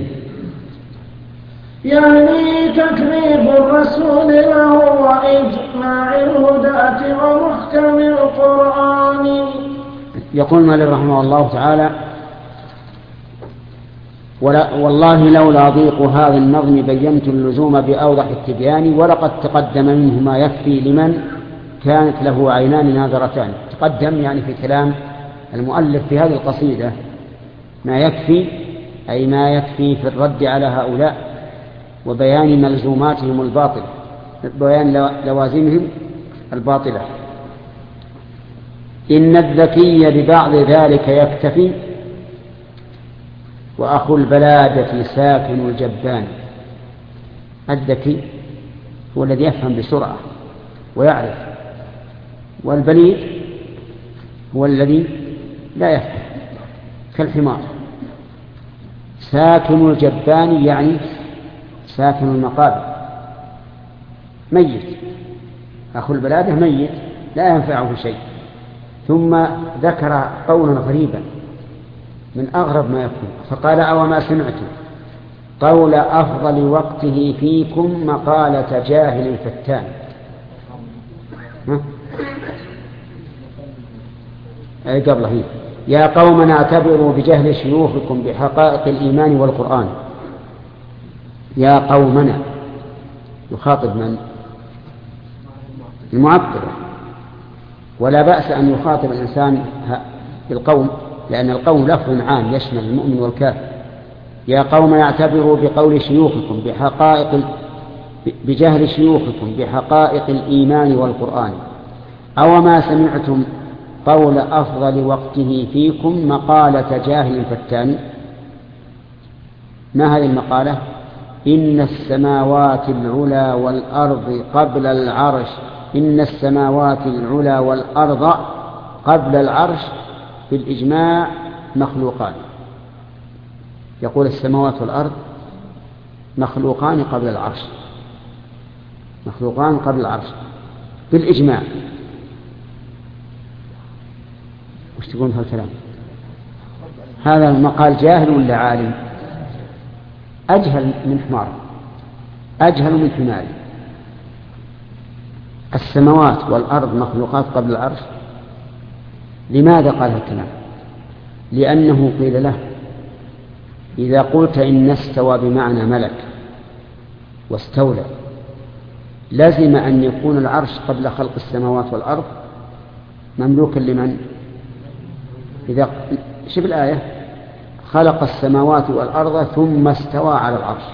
يعني تكذيب الرسول له وإجماع الهداة ومحكم القرآن. يقول مالك رحمه الله تعالى والله لولا ضيق هذا النظم بينت اللزوم بأوضح التبيان ولقد تقدم منه ما يكفي لمن كانت له عينان ناظرتان. تقدم يعني في كلام المؤلف في هذه القصيدة ما يكفي أي ما يكفي في الرد على هؤلاء وبيان ملزوماتهم الباطلة بيان لوازمهم الباطلة. إن الذكي ببعض ذلك يكتفي وأخو البلادة ساكن الجبان. الذكي هو الذي يفهم بسرعة ويعرف، والبليد هو الذي لا يفهم كالحمار. ساكن الجبان يعني ساكن المقابر ميت، أخو البلادة ميت لا ينفعه شيء. ثم ذكر قولا غريبا من أغرب ما يكون فقال أوما سمعتم قول أفضل وقته فيكم مقالة جاهل فتان. أي قبله يا قومنا اعتبروا بجهل شيوخكم بحقائق الإيمان والقرآن. يا قومنا يخاطب من؟ المعطلة. ولا بأس أن يخاطب الإنسان بالقوم، لأن القوم لفظ عام يشمل المؤمن والكافر. يا قوم اعتبروا بقول شيوخكم بجهل شيوخكم بحقائق الإيمان والقرآن، أو ما سمعتم قول أفضل وقته فيكم مقالة جاهل فتان. ما هذه المقالة؟ إن السماوات العلى والأرض قبل العرش، إن السماوات العلى والأرض قبل العرش بالإجماع مخلوقان. يقول السماوات والأرض مخلوقان قبل العرش، مخلوقان قبل العرش بالإجماع. وش تقول هالكلام؟ هذا المقال جاهل ولا عالم؟ أجهل من حمار، أجهل من حمار. السماوات والأرض مخلوقات قبل العرش. لماذا قال هالكلام؟ لأنه قيل له إذا قلت إن استوى بمعنى ملك واستولى لازم أن يكون العرش قبل خلق السماوات والأرض مملوكا لمن؟ إذا شوف الآية: خلق السماوات والأرض ثم استوى على العرش.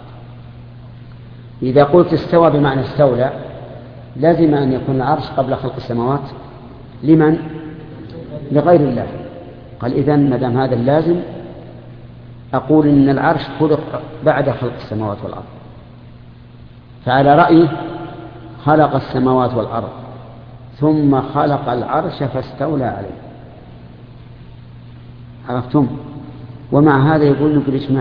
إذا قلت استوى بمعنى استولى لازم أن يكون العرش قبل خلق السماوات لمن؟ لغير الله. قال إذن ما دام هذا اللازم أقول إن العرش خلق بعد خلق السماوات والأرض. فعلى رأيه خلق السماوات والأرض ثم خلق العرش فاستولى عليه. عرفتم؟ ومع هذا يقول بالإجماع،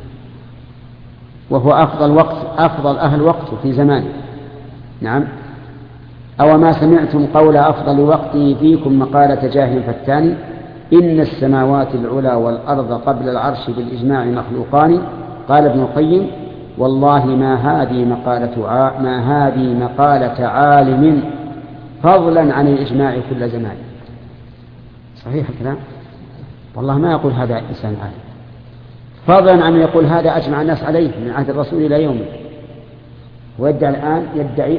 وهو أفضل أهل وقت في زمانه. نعم. أو ما سمعتم قول أفضل وقته فيكم مقالة جاهل فتان، إن السماوات العلى والأرض قبل العرش بالإجماع مخلوقان. قال ابن القيم: والله ما هذه مقالة عالم فضلا عن الإجماع كل زمان. صحيح الكلام؟ والله ما يقول هذا إنسان عالم، فضلا عن يقول هذا أجمع الناس عليه من عهد الرسول إلى يومه. ويدعي الآن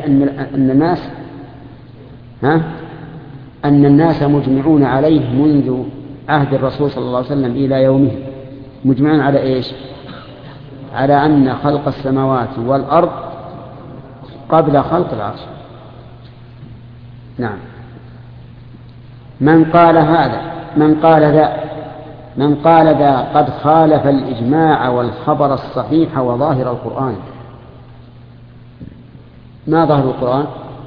أن الناس مجمعون عليه منذ عهد الرسول صلى الله عليه وسلم إلى يومه. مجمعون على إيش؟ على أن خلق السماوات والأرض قبل خلق العرش. نعم. من قال ذا قد خالف الإجماع والخبر الصحيح وظاهر القرآن. ما ظاهر القرآن؟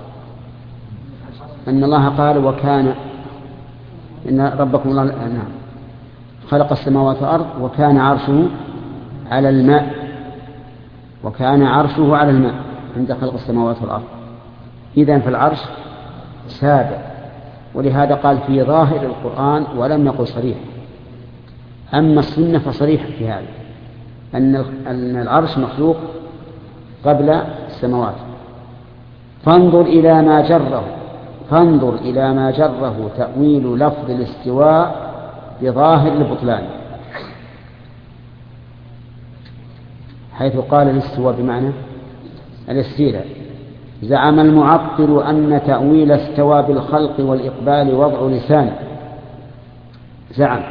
أن الله قال وكان إن ربكم الله خلق السماوات والأرض وكان عرشه على الماء، وكان عرشه على الماء عند خلق السماوات والأرض. إذن فالعرش سابق، ولهذا قال في ظاهر القرآن ولم يقل صريح. أما السنة فصريحة في هذا أن العرش مخلوق قبل السماوات. فانظر إلى ما جره تأويل لفظ الاستواء بظاهر البطلان، حيث قال الاستواء بمعنى الاستيلاء. زعم المعطل أن تأويل استوى بالخلق والإقبال وضع لسان. زعم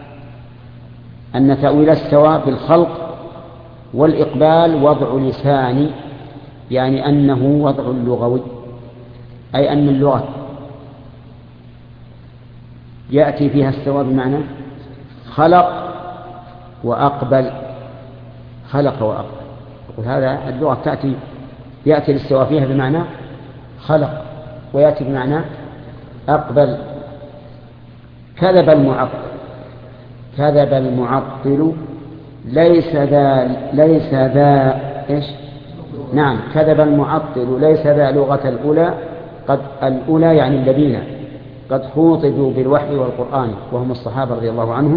أن تأويل استوى بالخلق والإقبال وضع لسان، يعني أنه وضع لغوي، أي أن اللغة يأتي فيها استوى بمعنى خلق وأقبل. خلق وأقبل، يقول هذا اللغة يأتي الاستواء فيها بمعنى خلق ويأتي بمعنى أقبل. كذب المعطل ليس ذا إيش؟ نعم، كذب المعطل ليس ذا لغة الأولى يعني الذين قد خوطبوا بالوحي والقرآن وهم الصحابة رضي الله عنهم،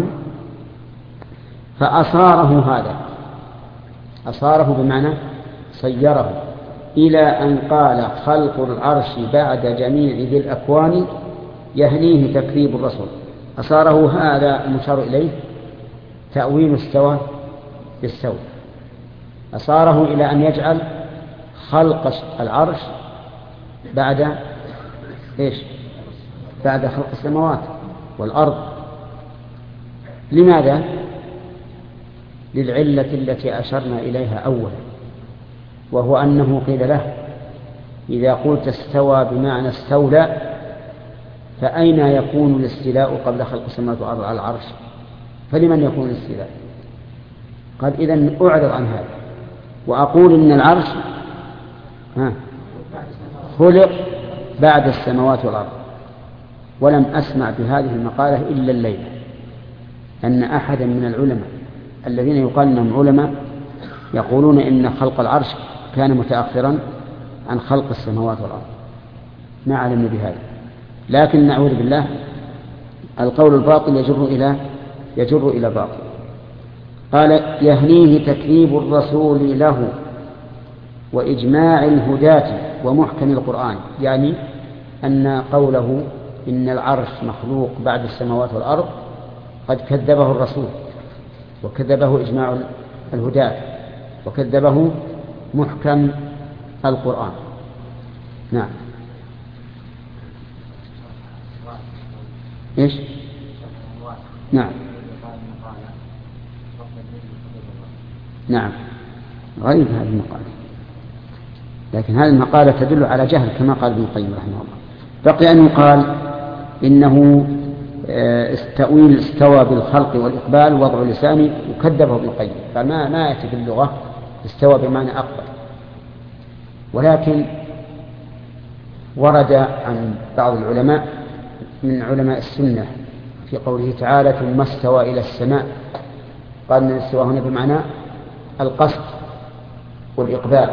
أصاره بمعنى صيره إلى أن قال خلق العرش بعد جميع ذي الأكوان يهنيه تكذيب الرسول. أصاره هذا المشار إليه تأويل استوى بالسوء. أصاره إلى أن يجعل خلق العرش بعد إيش؟ بعد خلق السماوات والأرض. لماذا؟ للعلة التي أشرنا إليها أولا، وهو أنه قيل له إذا قلت استوى بمعنى استولى فأين يكون الاستيلاء قبل خلق السماوات والأرض على العرش؟ فلمن يكون الاستيلاء؟ قال إذن أعرض عن هذا وأقول إن العرش خلق بعد السماوات والأرض. ولم أسمع بهذه المقالة إلا الليلة، أن أحدا من العلماء الذين يقال أنهم علماء يقولون إن خلق العرش كان متأخرا عن خلق السماوات والأرض. ما علمنا بهذا، لكن نعوذ بالله القول الباطل يجر إلى باطل. قال يهنيه تكذيب الرسول له وإجماع الهداة ومحكم القرآن، يعني أن قوله إن العرش مخلوق بعد السماوات والأرض قد كذبه الرسول وكذبه إجماع الهداة وكذبه محكم القرآن. نعم. إيش؟ نعم. نعم، غريب هذه المقالة، لكن هذه المقالة تدل على جهل كما قال ابن القيم رحمه الله. بقي أن يقال إنه تأويل استوى بالخلق والإقبال وضع لساني وكذبه ابن القيم، فما يأتي باللغة استوى بمعنى أقبل. ولكن ورد عن بعض العلماء من علماء السنة في قوله تعالى ثم استوى إلى السماء، قال أن الاستواء هنا بمعنى القصد والإقبال.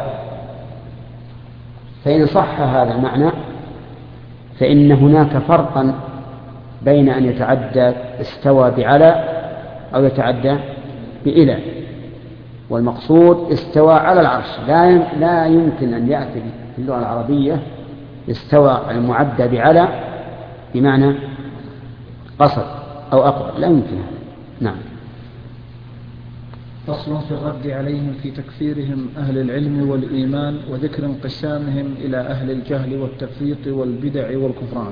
فإن صح هذا المعنى فإن هناك فرقا بين أن يتعدى استوى بعلى أو يتعدى بإلى، والمقصود استوى على العرش. لا يمكن أن يأتي في اللغة العربية استوى المعدى بعلى بمعنى قصد أو أقبل، لا يمكن. نعم. فصل في الرد عليهم في تكفيرهم أهل العلم والإيمان وذكر انقسامهم إلى أهل الجهل والتفريط والبدع والكفران.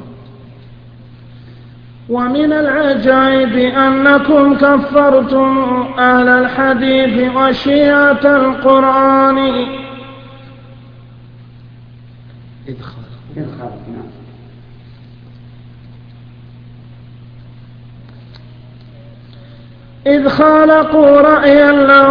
ومن العجائب أنكم كفرتم أهل الحديث وشيعة القرآن إذ خالفوا رأيا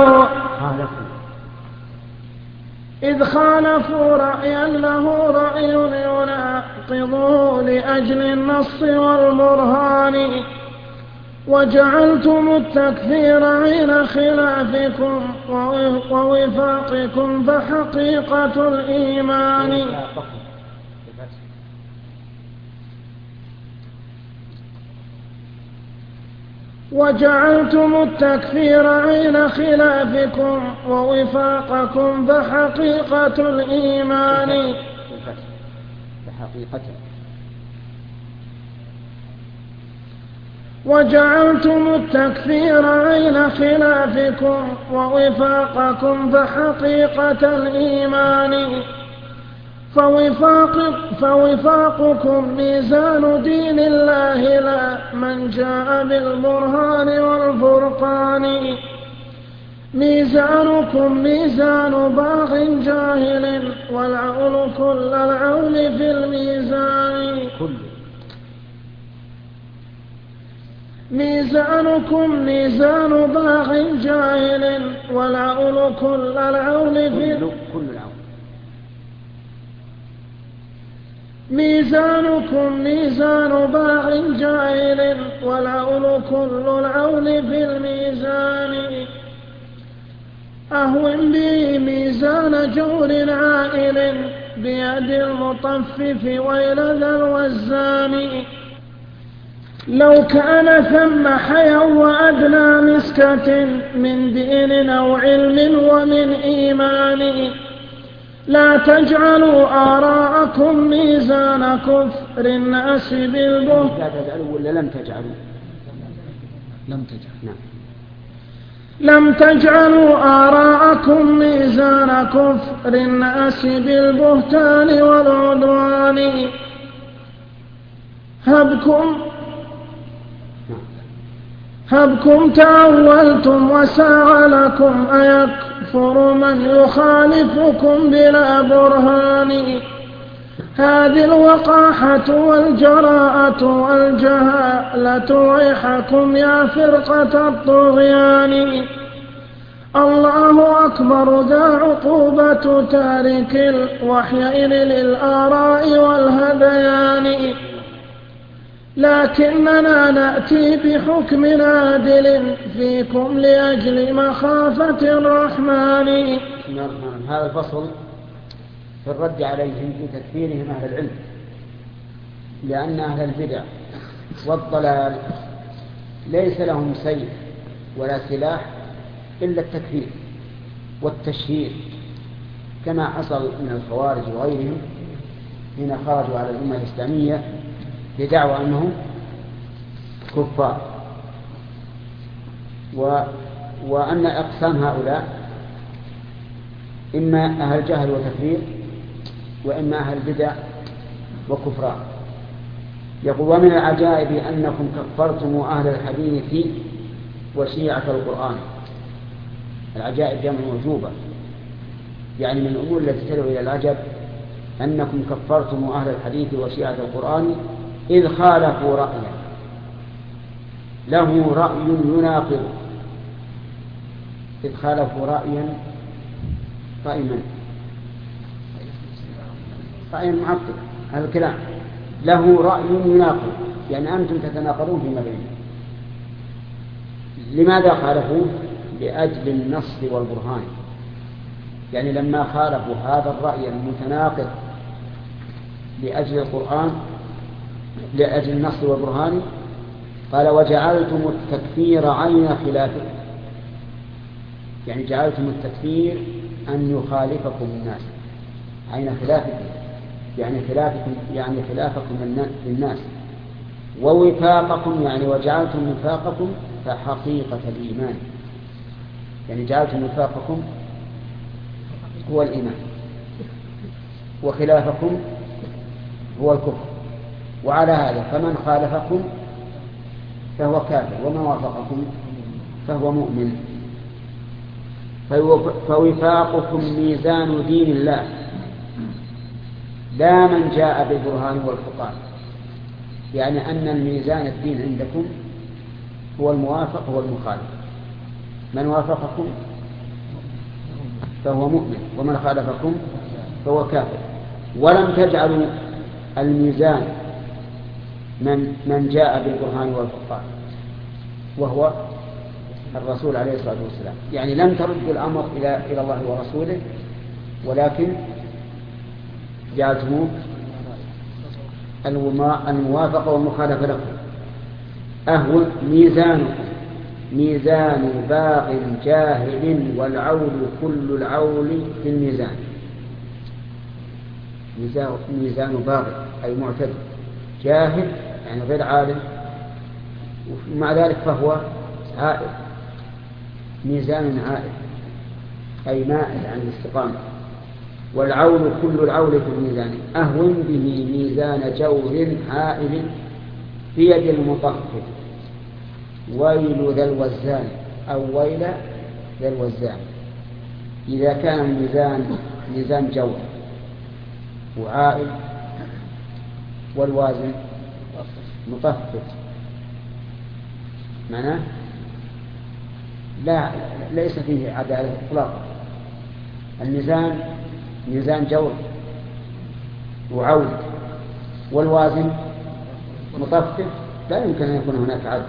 له رأي يناقضه لأجل النص والبرهان، وجعلتم التكفير عين خلافكم ووفاقكم فحقيقة الإيمان. وجعلتم التكفير عين خلافكم ووفاقكم فحقيقة الإيمان. وجعلتم التكفير عين خلافكم ووفاقكم فحقيقة الإيمان. فوفاقكم ميزان دين الله لا من جاء بالبرهان والفرقان. ميزانكم ميزان باغ جاهل والعول كل العول في الميزان. ميزانكم ميزان باغ جاهل والعول كل العول في ميزانكم ميزان باغ جاهل والعول كل العول في الميزان. أهون به ميزان جور عائل بيد المطفف ويل ذا الوزان. لو كان ثم حيا وأدنى مسكة من دين أو علم ومن إيمان لا تجعلوا آراءكم ميزان كفر الناس بالبهتان. لا تجعلوا ولا لم تجعلوا؟ لم تجعلوا آراءكم ميزان كفر الناس بالبهتان والعدوان. هبكم تأولتم وساع لكم أيكفر من يخالفكم بلا برهان. هذه الوقاحة والجراءة والجهالة ويحكم يا فرقة الطغيان. الله أكبر ذا عقوبة تارك الوحي للآراء والهذيان. لكننا نأتي بحكم عادل فيكم لأجل مخافة الرحمن. هذا الفصل في الرد عليهم في تكفيرهم أهل العلم، لأن أهل البدع والضلال ليس لهم سيف ولا سلاح إلا التكفير والتشهير، كما حصل من الخوارج وغيرهم حين خرجوا على الأمة الإسلامية بدعوى أنهم كفار، وأن أقسام هؤلاء إما أهل جهل وتكفير وإما أهل بدع وكفران. يقول: ومن العجائب أنكم كفرتم أهل الحديث وشيعة القرآن. العجائب جمع موجوبة، يعني من الأمور التي تدعو إلى العجب أنكم كفرتم أهل الحديث وشيعة القرآن إذ خالفوا رأيا له رأي يناقض. إذ خالفوا رأي من؟ رأي معطل. هذا الكلام له رأي يناقض، يعني أنتم تتناقضون فيما بينكم. لماذا خالفوه؟ لأجل النص والبرهان. يعني لما خالفوا هذا الرأي المتناقض لأجل القرآن، لأجل النص والبرهان، قال: وجعلتم التكفير عين خلافه. يعني جعلتم التكفير أن يخالفكم الناس، عين خلافكم يعني خلافكم للناس، ووفاقكم يعني وجعلتم وفاقكم فحقيقة الإيمان، يعني جعلتم وفاقكم هو الإيمان وخلافكم هو الكفر. وعلى هذا فمن خالفكم فهو كافر ومن وافقكم فهو مؤمن. فوفاقكم ميزان دين الله لا من جاء بالبرهان والفرقان، يعني أن الميزان الدين عندكم هو الموافق والمخالف. من وافقكم فهو مؤمن ومن خالفكم فهو كافر. ولم تجعلوا الميزان من جاء بالبرهان والفرقان وهو الرسول عليه الصلاة والسلام، يعني لم تردوا الأمر إلى الله ورسوله، ولكن جعلتموه الموافقة والمخالفة لكم. أهو ميزان باغ جاهل والعول كل العول في الميزان. ميزان باغ أي معتدل، جاهل يعني غير عالم، ومع ذلك فهو عائل. ميزان عائل أي مائل عن الاستقامة. والعول كل العول في الميزان أهون به ميزان جور هائل في يد المطفف ويل ذا الوزان أو ويل ذا الوزان. إذا كان الميزان ميزان جور وعائل والوازن مطفف، معناه ليس فيه عدالة إطلاقا. الميزان ميزان جور وعول، والوازن مطفف، لا يمكن أن يكون هناك عدل.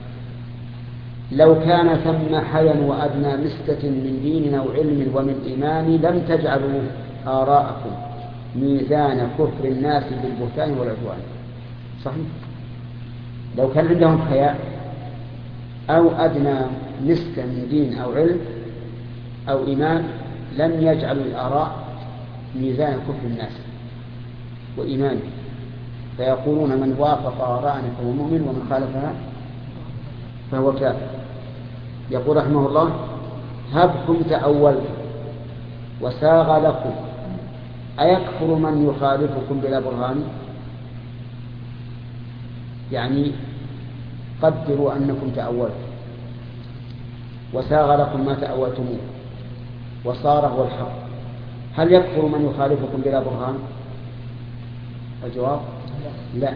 لو كان ثم حيا وأدنى مسكة من دين أو علم ومن إيمان لم تجعلوا آراءكم ميزان كفر الناس بالبهتان والعدوان. صحيح، لو كان عندهم حياء أو أدنى مسكة من دين أو علم أو إيمان لم يجعلوا الآراء ميزان كفر الناس وإيمانه، فيقولون من وافق آراءنا فهو مؤمن ومن خالفها فهو كافر. يقول رحمه الله: هبكم تأولتم وساغ لكم أيكفر من يخالفكم بلا برهان. يعني قدروا أنكم تأولتم وساغ لكم ما تأولتموه وصار هو الحق، هل يكفر من يخالفكم بلا برهان؟ الجواب لا،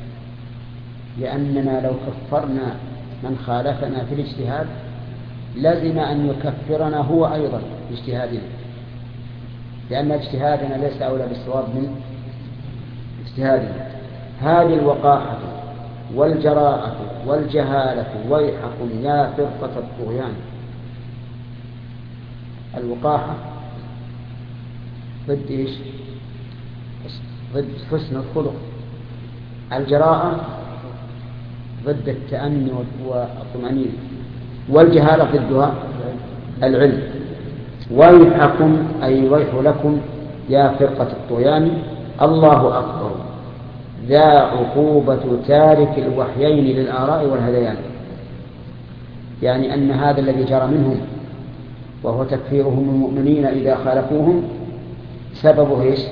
لأننا لو كفرنا من خالفنا في الاجتهاد لازم أن يكفرنا هو أيضا باجتهادنا، لأن اجتهادنا ليس أولى بالصواب من اجتهادنا. هذه الوقاحة والجراءة والجهالة ويحكم يا فرقة الطغيان. الوقاحة ضد إيش؟ ضد حسن الخلق. الجراءة ضد التأني والطمأنينة، والجهالة ضدها العلم. ويحكم أي ويح لكم يا فرقة الطغيان، الله أكبر ذا عقوبة تارك الوحيين للآراء والهذيان. يعني أن هذا الذي جرى منهم وهو تكفيرهم المؤمنين إذا خالفوهم سببه إيش؟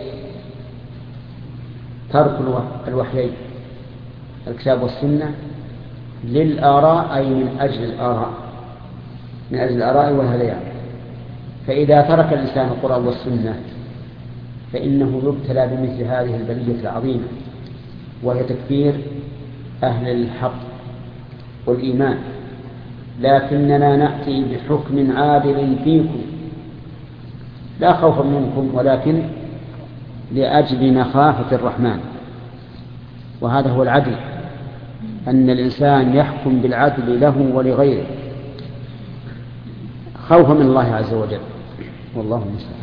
ترك الوحيين الكتاب والسنة للآراء، أي من أجل الآراء، من أجل الآراء والهذيان. فإذا ترك الإنسان القرآن والسنة فإنه يبتلى بمثل هذه البلية العظيمة، وهي تكفير أهل الحق والإيمان. لكننا نأتي بحكم عادل فيكم لا خوفا منكم ولكن لأجل مخافة الرحمن، وهذا هو العدل، أن الإنسان يحكم بالعدل له ولغيره خوفا من الله عز وجل، والله المستعان.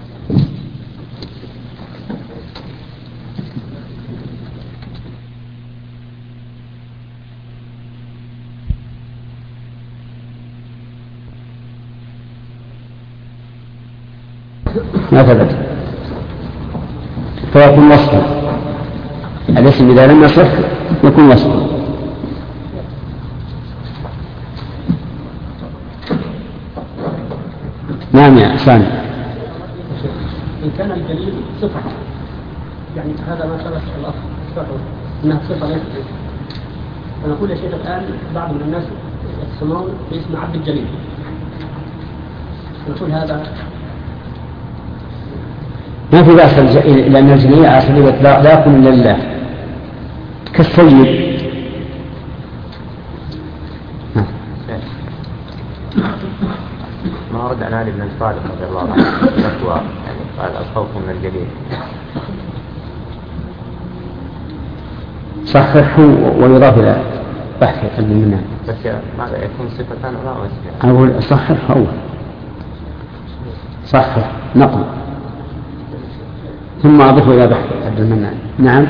ما ثبت فيكون وصفا، الاسم إذا لم يصح يكون وصفا. نعم يا سامي. إن كان الدليل صفة، يعني هذا ما ثبت الأصل صفته أنها صفة ليست اسم، فنقول يا شيخ الآن بعض من الناس يسمون باسم عبد الجليل، نقول هذا ما في بأس، لأن الجميع أصلية لا يكون لله كالسيد. ما رد عن علي بن الصالح رضي الله عنه فتوى، يعني قال الخوف من الجليل. صححه ويضاف إلى بحث المنان. بس ماذا يكون صفتان ولا وصف؟ أنا أقول صحح أول صحح نقل ثم أضيفه إلى بحث عبد المنان. نعم.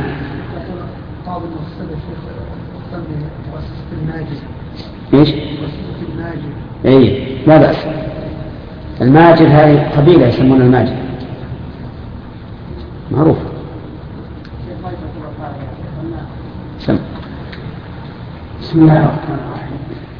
إيش؟ إيه لا بأس. الماجد هذه قبيلة يسمون الماجد معروف. بسم الله الرحمن الرحيم.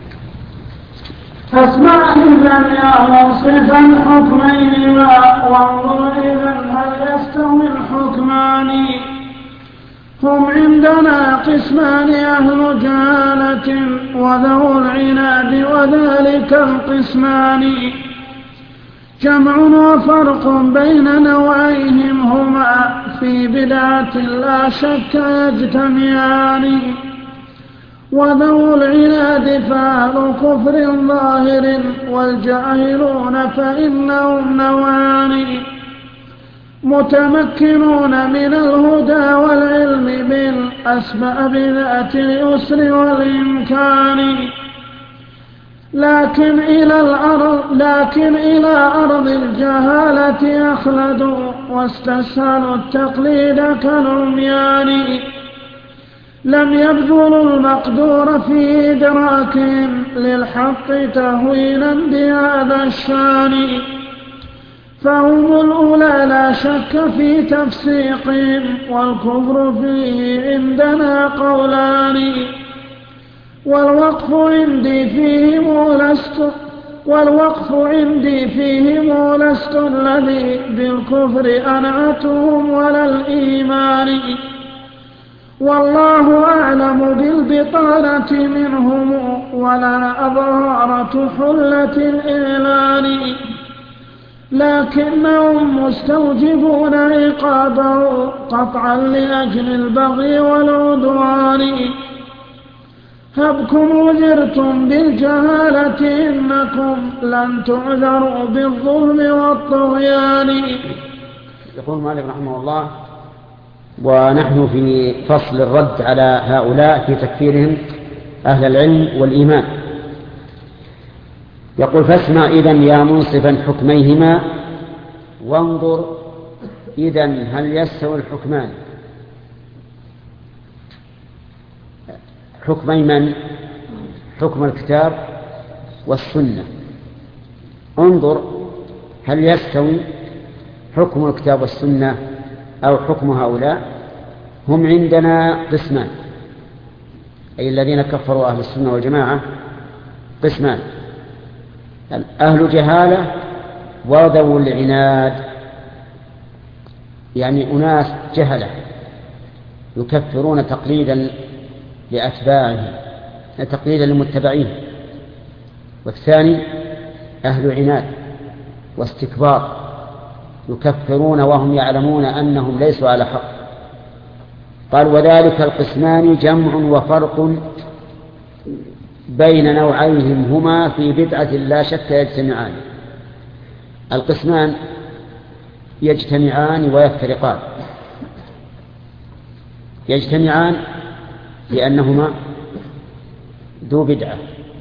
فاسمع إذا يوصف الحكمين وانظر إذا هل يستوي الحكمان. هم عندنا قسمان أهل جهالة وذو العناد وذلك القسمان جمع وفرق بين نوعيهم هما في بدعة لا شك يجتمعان. وذو العناد فأهل كفر ظاهر والجاهلون فإنهم نوعان متمكنون من الهدى والعلم بالأسباب ذات اليسر والإمكان لكن إلى أرض الجهالة أخلدوا واستسهلوا التقليد كالعميان لم يبذلوا المقدور في إدراكهم للحق تهوينا بهذا الشان فهم الأولى لا شك في تفسيقهم والكفر فيه عندنا قولان والوقف عندي فيهم لست الذي بالكفر أنعتهم ولا الإيمان والله أعلم بالبطانة منهم ولا أظهارة حلة الإعلان، لكنهم مستوجبون عقابه قطعا لأجل البغي والعدوان. هبكم وزرتم بالجهالة إنكم لن تعذروا بالظلم والطغيان. يقول مالك رحمه الله: ونحن في فصل الرد على هؤلاء في تكفيرهم أهل العلم والإيمان. يقول: فاسمع إذن يا منصفا حكميهما وانظر إذن هل يستوي الحكمان. حكمي من؟ حكم الكتاب والسنة. انظر هل يستوي حكم الكتاب والسنة أو حكم هؤلاء. هم عندنا قسمان، أي الذين كفروا أهل السنة والجماعة قسمان: أهل جهالة وذو العناد، يعني أناس جهلة يكفرون تقليدا لأتباعهم، تقليدا لمتبعين. والثاني أهل عناد واستكبار، يكفرون وهم يعلمون أنهم ليسوا على حق. قال: وذلك القسمان جمع وفرق بين نوعيهم هما في بدعة لا شك يجتمعان. القسمان يجتمعان ويفترقان. يجتمعان لأنهما ذو بدعة،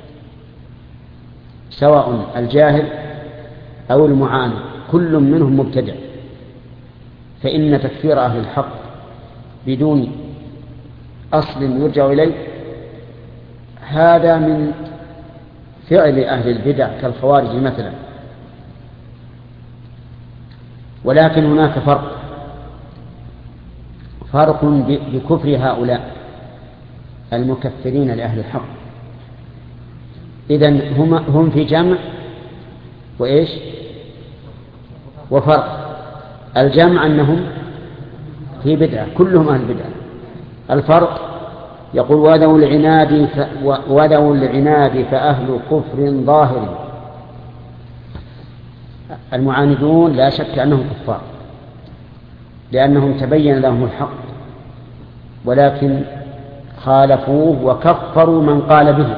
سواء الجاهل أو المعاند كل منهم مبتدع، فإن تكفير أهل الحق بدون أصل يرجع إليه هذا من فعل أهل البدع كالخوارج مثلا. ولكن هناك فرق بكفر هؤلاء المكفرين لأهل الحق. إذن هم في جمع وإيش وفرق. الجمع أنهم في بدعة، كلهم أهل بدعة. الفرق يقول: وذو العناد فأهل كفر ظاهر. المعاندون لا شك أنهم كفار لأنهم تبين لهم الحق، ولكن خالفوه وكفروا من قال به،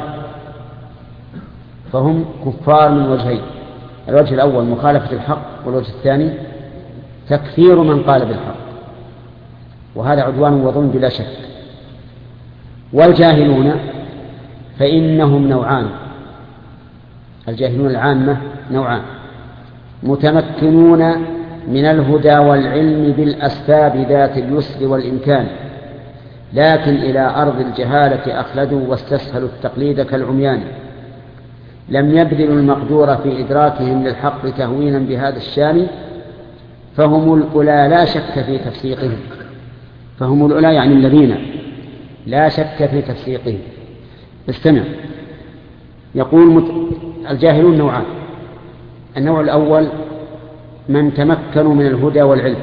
فهم كفار من وجهين: الوجه الأول مخالفة الحق، والوجه الثاني تكفير من قال بالحق، وهذا عدوان وظلم بلا شك. والجاهلون فإنهم نوعان: الجاهلون العامة نوعان: متمكنون من الهدى والعلم بالأسباب ذات اليسر والإمكان، لكن إلى أرض الجهالة أخلدوا واستسهلوا التقليد كالعميان. لم يبذلوا المقدور في إدراكهم للحق تهوينا بهذا الشان، فهم الأولى لا شك في تفسيقهم. فهم الأولى يعني الذين لا شك في تفسيقهم. استمع. يقول: الجاهلون نوعان: النوع الأول من تمكنوا من الهدى والعلم،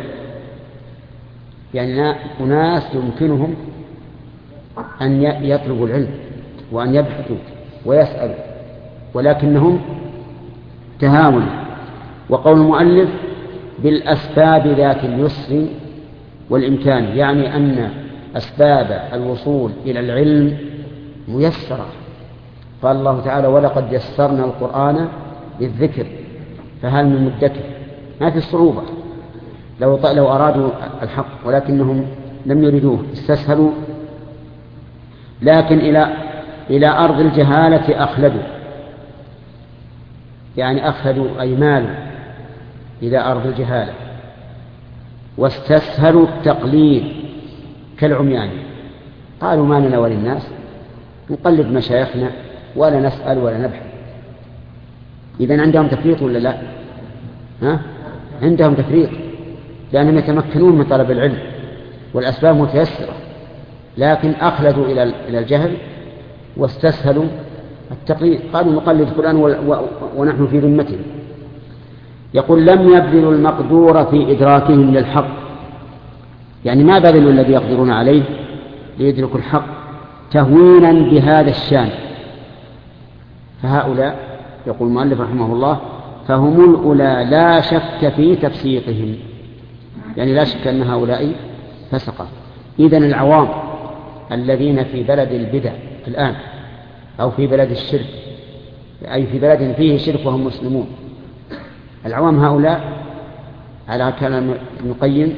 يعني أناس يمكنهم أن يطلبوا العلم وأن يبحثوا ويسألوا، ولكنهم تهاون. وقول المؤلف بالأسباب ذات اليسر والإمكان، يعني أن أسباب الوصول إلى العلم ميسرة. قال الله تعالى: ولقد يسرنا القرآن للذكر فهل من مدكر. ما في الصعوبة لو أرادوا الحق، ولكنهم لم يريدوه، استسهلوا. لكن إلى أرض الجهالة أخلدوا، يعني أخلدوا أي مالوا إلى أرض الجهالة، واستسهلوا التقليد كالعميان. قالوا: ما لنا وللناس، نقلد مشايخنا ولا نسأل ولا نبحث. إذن عندهم تفريط ولا لا؟ عندهم تفريط، لأنهم يتمكنون من طلب العلم والأسباب متيسرة، لكن أخلدوا إلى الجهل واستسهلوا التقليد. قالوا: نقلد فلان ونحن في ذمته. يقول: لم يبذلوا المقدور في إدراكهم للحق، يعني ما بذلوا الذي يقدرون عليه ليدركوا الحق تهوينا بهذا الشان. فهؤلاء يقول المؤلف رحمه الله فهم الأولى لا شك في تفسيقهم، يعني لا شك أن هؤلاء فسقة. إذن العوام الذين في بلد البدع الآن أو في بلد الشرك، أي في بلد فيه شرك وهم مسلمون، العوام هؤلاء على كلام ابن القيم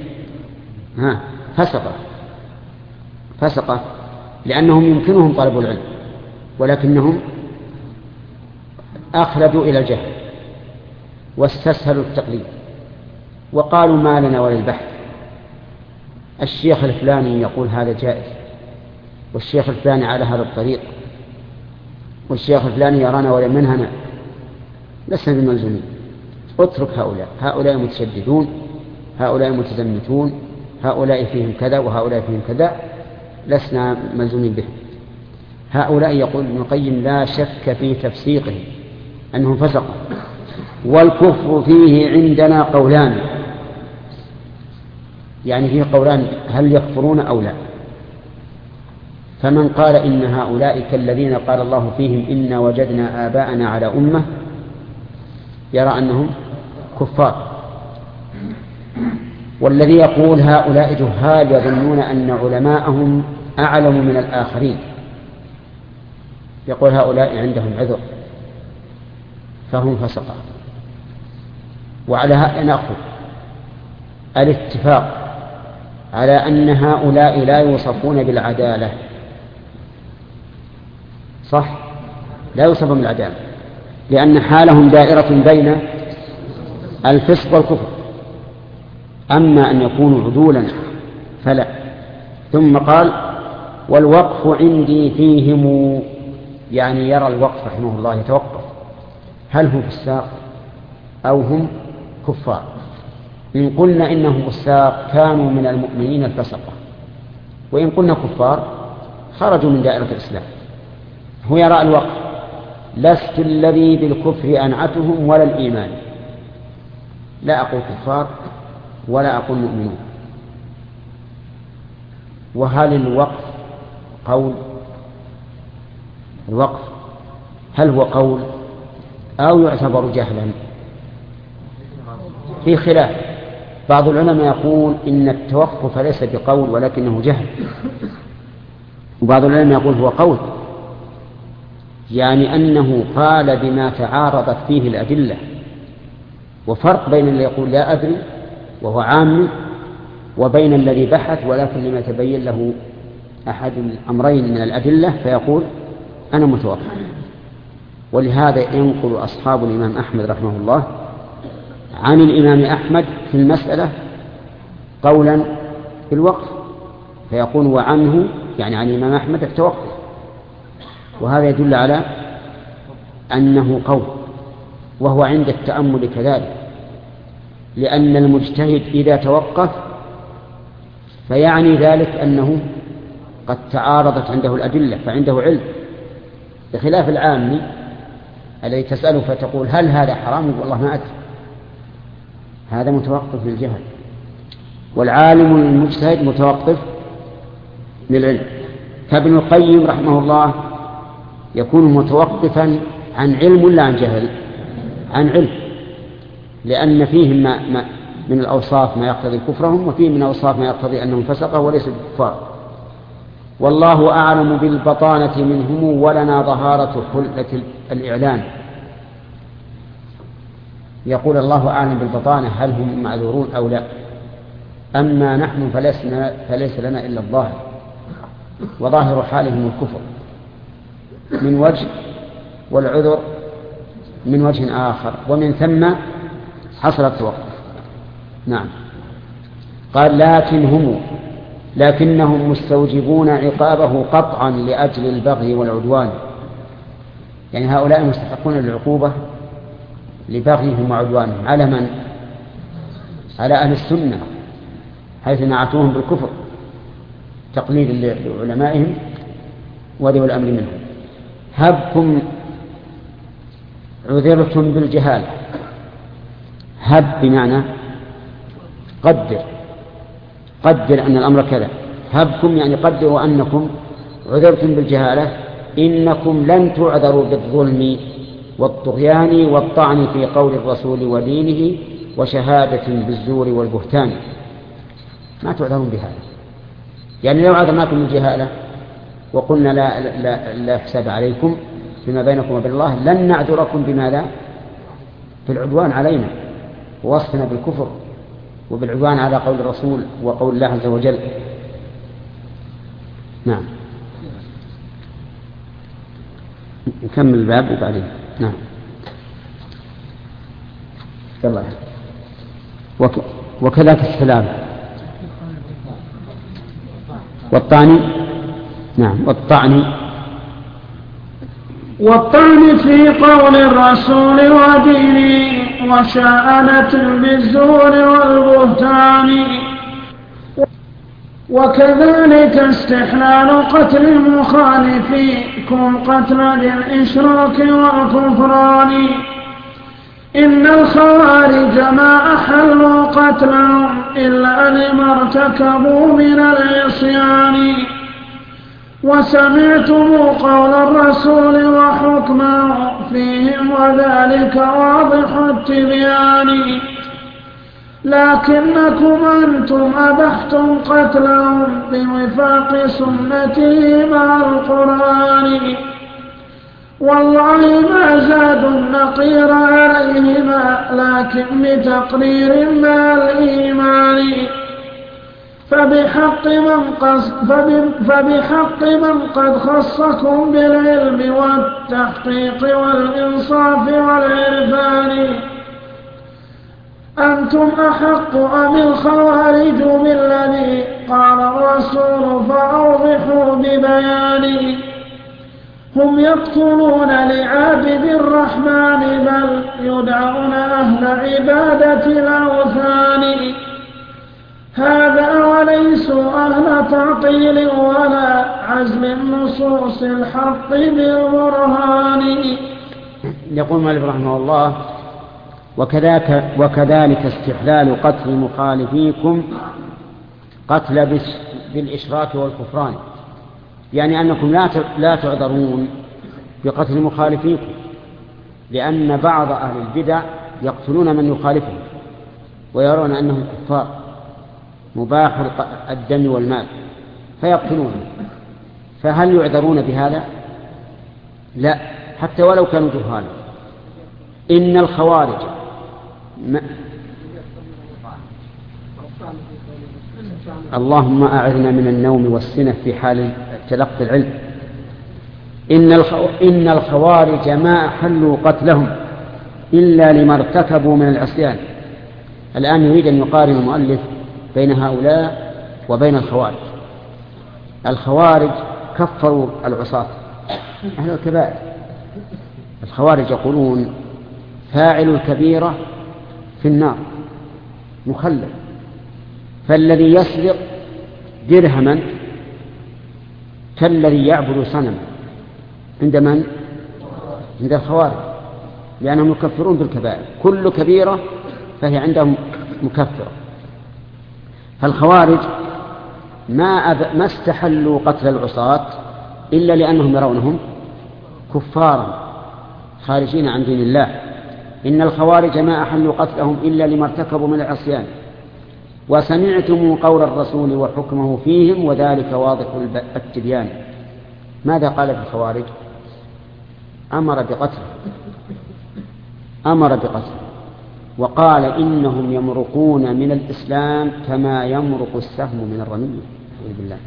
فسقة لأنهم يمكنهم طلب العلم ولكنهم أخلدوا إلى الجهل واستسهلوا التقليد وقالوا ما لنا وللبحث. الشيخ الفلاني يقول هذا جائز، والشيخ الفلاني على هذا الطريق، والشيخ الفلاني يرانا ولمنهنا، لسنا بملزومين. اترك هؤلاء متشددون، هؤلاء متزمتون، هؤلاء فيهم كذا وهؤلاء فيهم كذا، لسنا ملزومين بهم. هؤلاء يقول ابن القيم لا شك في تفسيقهم أنهم فسقوا، والكفر فيه عندنا قولان، يعني فيه قولان هل يكفرون أو لا. فمن قال إن هؤلاء كالذين قال الله فيهم إنا وجدنا آباءنا على أمة يرى أنهم كفار، والذي يقول هؤلاء جهال يظنون أن علماءهم أعلم من الآخرين يقول هؤلاء عندهم عذر فهم فسقة. وعلى هذا نأخذ الاتفاق على أن هؤلاء لا يوصفون بالعدالة، صح؟ لا يوصفون بالعدالة لأن حالهم دائرة بين الفسق والكفر، أما أن يكونوا عدولا فلا. ثم قال والوقف عندي فيهم، يعني يرى الوقف رحمه الله يتوقف هل هم فساق أو هم كفار. إن قلنا إنهم فساق كانوا من المؤمنين الفسقة، وإن قلنا كفار خرجوا من دائرة الإسلام. هو يرى الوقف لست الذي بالكفر أنعتهم ولا الإيمان، لا أقول كفار ولا أقول مؤمنون. وهل الوقف قول؟ الوقف هل هو قول أو يعتبر جهلا؟ في خلاف. بعض العلماء يقول إن التوقف ليس بقول ولكنه جهل، وبعض العلماء يقول هو قول، يعني أنه قال بما تعارضت فيه الأدلة. وفرق بين الذي يقول لا أدري وهو عام وبين الذي بحث ولكن لما تبين له أحد الأمرين من الأدلة فيقول أنا متوقف. ولهذا ينقل أصحاب الإمام أحمد رحمه الله عن الإمام أحمد في المسألة قولا بالوقف، فيقول وعنه يعني عن الإمام أحمد التوقف، وهذا يدل على أنه قول، وهو عند التأمل كذلك، لأن المجتهد إذا توقف فيعني ذلك أنه قد تعارضت عنده الأدلة فعنده علم، بخلاف العام الذي تسأله فتقول هل هذا حرام؟ والله ما أدري، هذا متوقف للجهل. والعالم المجتهد متوقف للعلم. فابن القيم رحمه الله يكون متوقفا عن علم ولا عن جهل؟ عن علم، لأن فيهم ما من الأوصاف ما يقتضي كفرهم، وفيه من الأوصاف ما يقتضي أنهم فسقة وليسوا كفار. والله أعلم بالبطانة منهم ولنا ظهارة حلة الإعلان. يقول الله أعلم بالبطانة هل هم معذورون أو لا، أما نحن فليس لنا إلا الظاهر، وظاهر حالهم الكفر من وجه والعذر من وجه آخر، ومن ثم حصل التوقف. نعم. قال لكنهم مستوجبون عقابه قطعا لأجل البغي والعدوان، يعني هؤلاء مستحقون للعقوبة لبغيهم وعدوانهم على من؟ على أهل السنة، حيث نعتوهم بالكفر تقليد لعلمائهم وذوي الأمر منهم. هبكم عذرتم بالجهال، هب بمعنى قدر أن الأمر كذا، هبكم يعني قدروا أنكم عذرتم بالجهالة، إنكم لن تعذروا بالظلم والطغيان والطعن في قول الرسول ودينه وشهادة بالزور والبهتان، ما تعذرون بهذا. يعني لو عذرناكم بالجهالة وقلنا لا حساب عليكم فيما بينكم وبين الله، لن نعذركم بماذا؟ بالعدوان علينا ووصفنا بالكفر وبالعدوان على قول الرسول وقول الله عز وجل. نعم، نكمل الباب وبعدين. نعم، يلا. وكذلك السلام والطعن. نعم، والطعن في قول الرسول ودينه وشأنة بالزور والبهتان. وكذلك استحلال قتل المخالفيكم قتل للإشراك والكفران. إن الخوارج ما أحلوا قتلهم إلا لما ارتكبوا من العصيان. وسمعتم قول الرسول وحكمه فيهم وذلك واضح التبيان. لكنكم أنتم أبحتم قتلهم بوفاق سنته مع القرآن. والله ما زادوا النقير عليهما لكن بتقرير مع الإيمان. فبحق من قد خصكم بالعلم والتحقيق والإنصاف والعرفان أنتم أحق أم الخوارج بالذي قال الرسول فأوضحوا ببيان. هم يقتلون لعابد الرحمن بل يدعون أهل عبادة الأوثان. هذا وليسوا أهل تعطيل ولا عزم نصوص الحق بالبرهان. يقول مالك رحمه الله: وكذلك استحلال قتل مخالفيكم قتل بالإشراك والكفران، يعني أنكم لا تعذرون بقتل مخالفيكم، لأن بعض أهل البدع يقتلون من يخالفهم ويرون أنهم كفار مباح الدم والمال فيقتلون، فهل يعذرون بهذا؟ لا، حتى ولو كانوا جهالا. إن الخوارج اللهم أعذنا من النوم والسنة في حال تلقي العلم. إن الخوارج ما أحلوا قتلهم إلا لما ارتكبوا من العصيان. الآن يريد أن يقارن المؤلف بين هؤلاء وبين الخوارج. الخوارج كفروا العصاة أهل الكبائر. الخوارج يقولون فاعل الكبيرة في النار مخلد، فالذي يسرق درهما كالذي يعبد صنما عند من؟ عند الخوارج، لأنهم يكفرون بالكبائر، كل كبيرة فهي عندهم مكفرة. فالخوارج ما استحلوا قتل العصاة إلا لأنهم يرونهم كفارا خارجين عن دين الله. إن الخوارج ما أحلوا قتلهم إلا لما ارتكبوا من العصيان. وسمعتم قول الرسول وحكمه فيهم وذلك واضح التبيان. ماذا قال في الخوارج؟ أمر بقتله وقال إنهم يمرقون من الإسلام كما يمرق السهم من الرمية. بالله.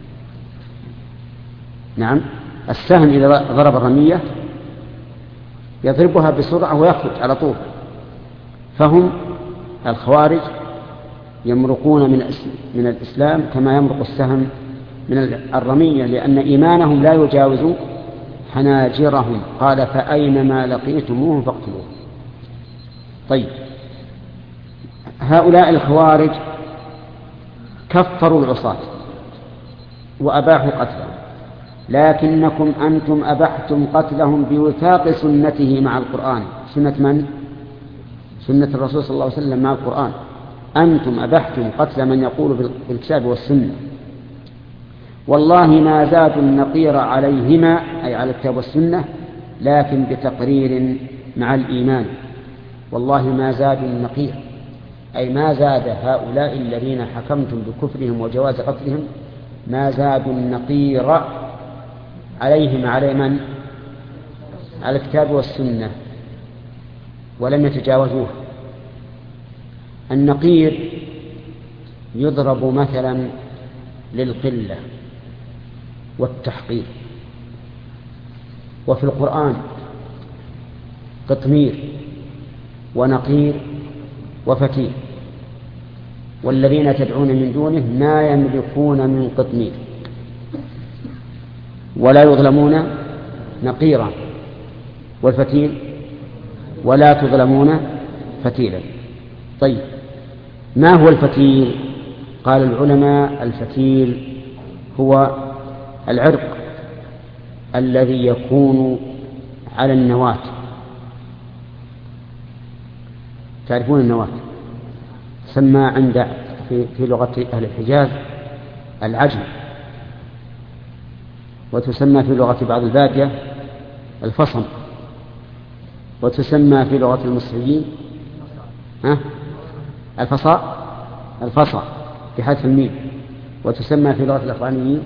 نعم، السهم إذا ضرب الرمية يضربها بسرعة ويخرج على طول. فهم الخوارج يمرقون من الإسلام كما يمرق السهم من الرمية، لأن إيمانهم لا يجاوز حناجرهم. قال فأينما لقيتموهم فاقتلوه. طيب، هؤلاء الخوارج كفروا العصاة وأباحوا قتلهم، لكنكم أنتم أبحتم قتلهم بوثاق سنته مع القرآن. سنة من؟ سنة الرسول صلى الله عليه وسلم مع القرآن. أنتم أبحتم قتل من يقول بالكتاب والسنة. والله ما زادوا النقير عليهما أي على الكتاب والسنة لكن بتقرير مع الإيمان. والله ما زادوا النقير أي ما زاد هؤلاء الذين حكمتم بكفرهم وجواز قتلهم ما زادوا النقير عليهم على من؟ على الكتاب والسنة ولم يتجاوزوه. النقير يضرب مثلا للقلة والتحقير، وفي القرآن قطمير ونقير وفتيل، والذين تدعون من دونه ما يملكون من قطمير ولا يظلمون نقيرا، والفتيل ولا تظلمون فتيلا. طيب ما هو الفتيل؟ قال العلماء الفتيل هو العرق الذي يكون على النواة. تعرفون النواة سمى عند في لغة أهل الحجاز العجم، وتسمى في لغة بعض البادية الفصم، وتسمى في لغة المصريين الفصا بحذف الميم، وتسمى في لغة الأفغانيين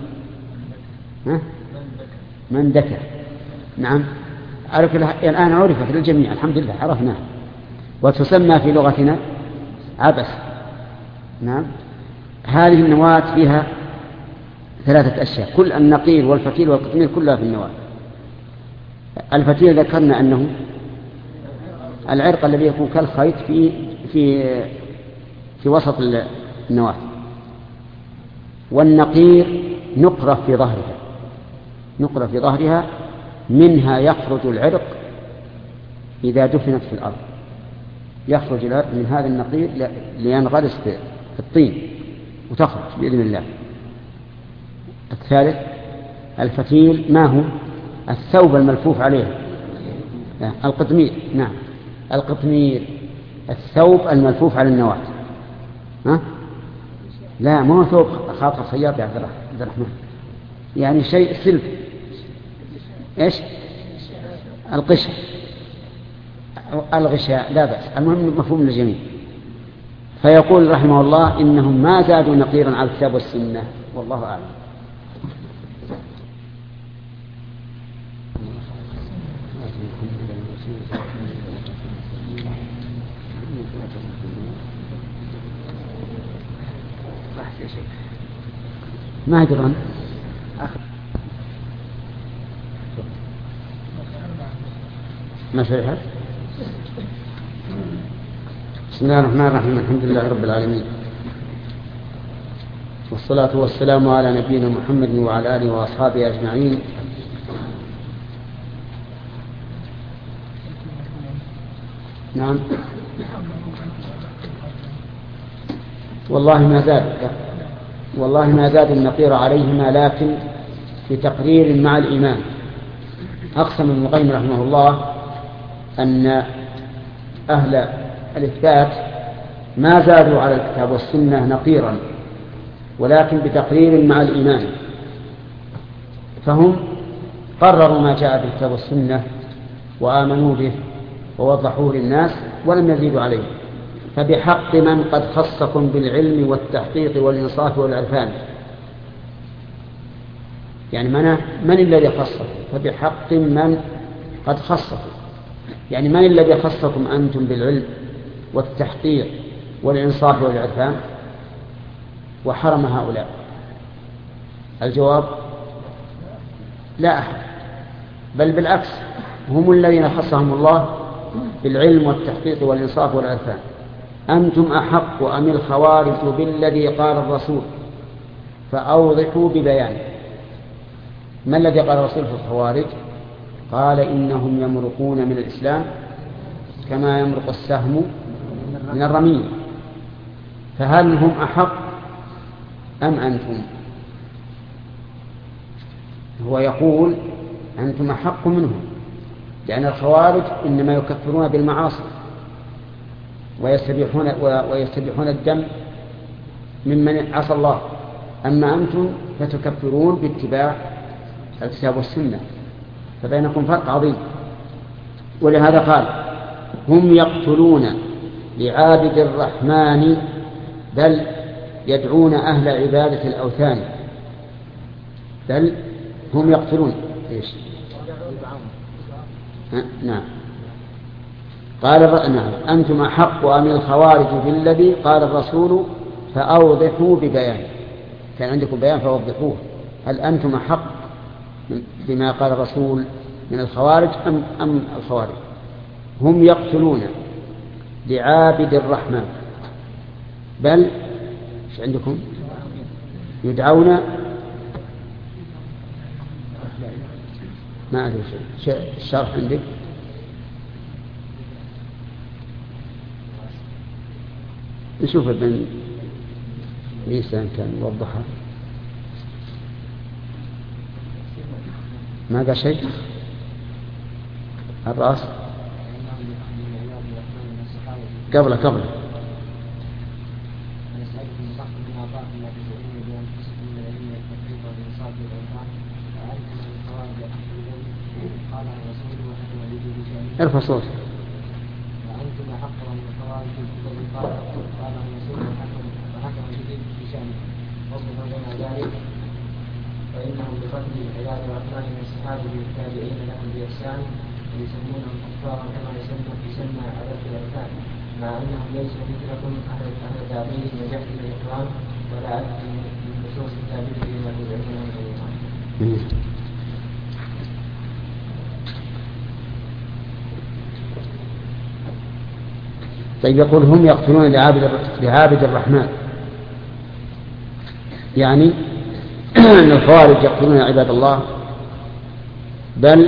مندكة. نعم الآن عرفت للجميع الحمد لله عرفناها. وتسمى في لغتنا عبس. نعم هذه النواة فيها 3 أشياء، كل النقير والفتيل والقطمير كلها في النواة. الفتيل ذكرنا أنه العرق الذي يكون كالخيط في وسط النواة، والنقير نقرة في ظهرها منها يخرج العرق إذا دفنت في الأرض، يخرج العرق من هذا النقير لينغرس في الطين وتخرج بإذن الله. الثالث الفتيل ما هو؟ الثوب الملفوف عليه القطمير. نعم القطمير الثوب الملفوف على النواة. لا ما هو ثوب خاطر خياط يا عبد الرحمن، يعني شيء سلف. ايش؟ القشر الغشاء لا بأس، المهم مفهوم للجميع. فيقول رحمه الله إنهم ما زادوا نقيرا على الكتاب والسنة، والله أعلم. ما يدرون ما شرحت. بسم الله الرحمن الرحيم، الحمد لله رب العالمين، والصلاة والسلام على نبينا محمد وعلى آله وأصحابه أجمعين. نعم والله ما زاد النقير عليهما لكن في تقرير مع الإيمان. أقسم ابن القيم رحمه الله أن أهل الإثبات ما زادوا على الكتاب والسنة نقيرا ولكن بتقرير مع الإيمان، فهم قرروا ما جاء في الكتاب والسنة وآمنوا به ووضحوه للناس ولم يزيدوا عليه. فبحق من قد خصكم بالعلم والتحقيق والإنصاف والعرفان، يعني من الذي خصكم؟ فبحق من قد خصكم، يعني من الذي خصكم أنتم بالعلم والتحقيق والإنصاف والعرفان وحرم هؤلاء؟ الجواب لا أحد، بل بالعكس هم الذين خصهم الله بالعلم والتحقيق والإنصاف والعرفان. أنتم أحق أم الخوارج بالذي قال الرسول فأوضحوا ببيان. ما الذي قال الرسول في الخوارج؟ قال إنهم يمرقون من الإسلام كما يمرق السهم من الرمية. فهل هم أحق أم أنتم؟ هو يقول أنتم أحق منهم، لأن الخوارج إنما يكفرون بالمعاصي ويستبيحون الدم ممن عصى الله، أما أنتم فتكفرون باتباع الكتاب والسنة، فبينكم فرق عظيم. ولهذا قال هم يقتلون لعابد الرحمن بل يدعون أهل عبادة الأوثان. بل هم يقتلون إيش؟ نعم. قال نعم أنتم أحق أم الخوارج بالذي قال الرسول فأوضحوا ببيان. كان عندكم بيان فأوضحوه. هل أنتم أحق بما قال الرسول من الخوارج أم الخوارج؟ هم يقتلون لعابد الرحمن بل ايش عندكم؟ يدعون ما أدري الشرح عندك نشوف ابن ليسان كان يوضحها ما قال شيء الرأس قبل ارفع صوت. وأنتم أحق من الخوارج الذي قال الرسول وحكم به بشأنه واصبحوا بين ذلك فإنهم بقتل عباد الرحمن من الصحابة التابعين لهم بإحسان ويسمونهم كفارا كما يسمى عباد الأوثان مع أنهم ليسوا مثلكم أهل التعظيم وجهل الإكرام ولا أدري من نصوص التابعين بما تدعون من الإيمان. طيب يقول هم يقتلون لعابد الرحمن، يعني أن الخوارج يقتلون عباد الله بل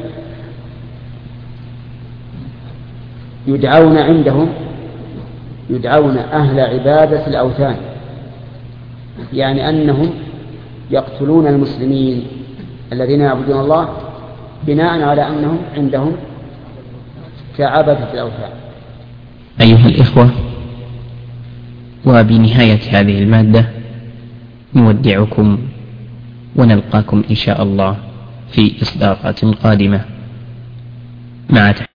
يدعون عندهم أهل عبادة الأوثان، يعني أنهم يقتلون المسلمين الذين يعبدون الله بناء على أنهم عندهم كعبدة الأوثان. أيها الإخوة، وبنهاية هذه المادة نودعكم ونلقاكم إن شاء الله في إصدارات قادمة مع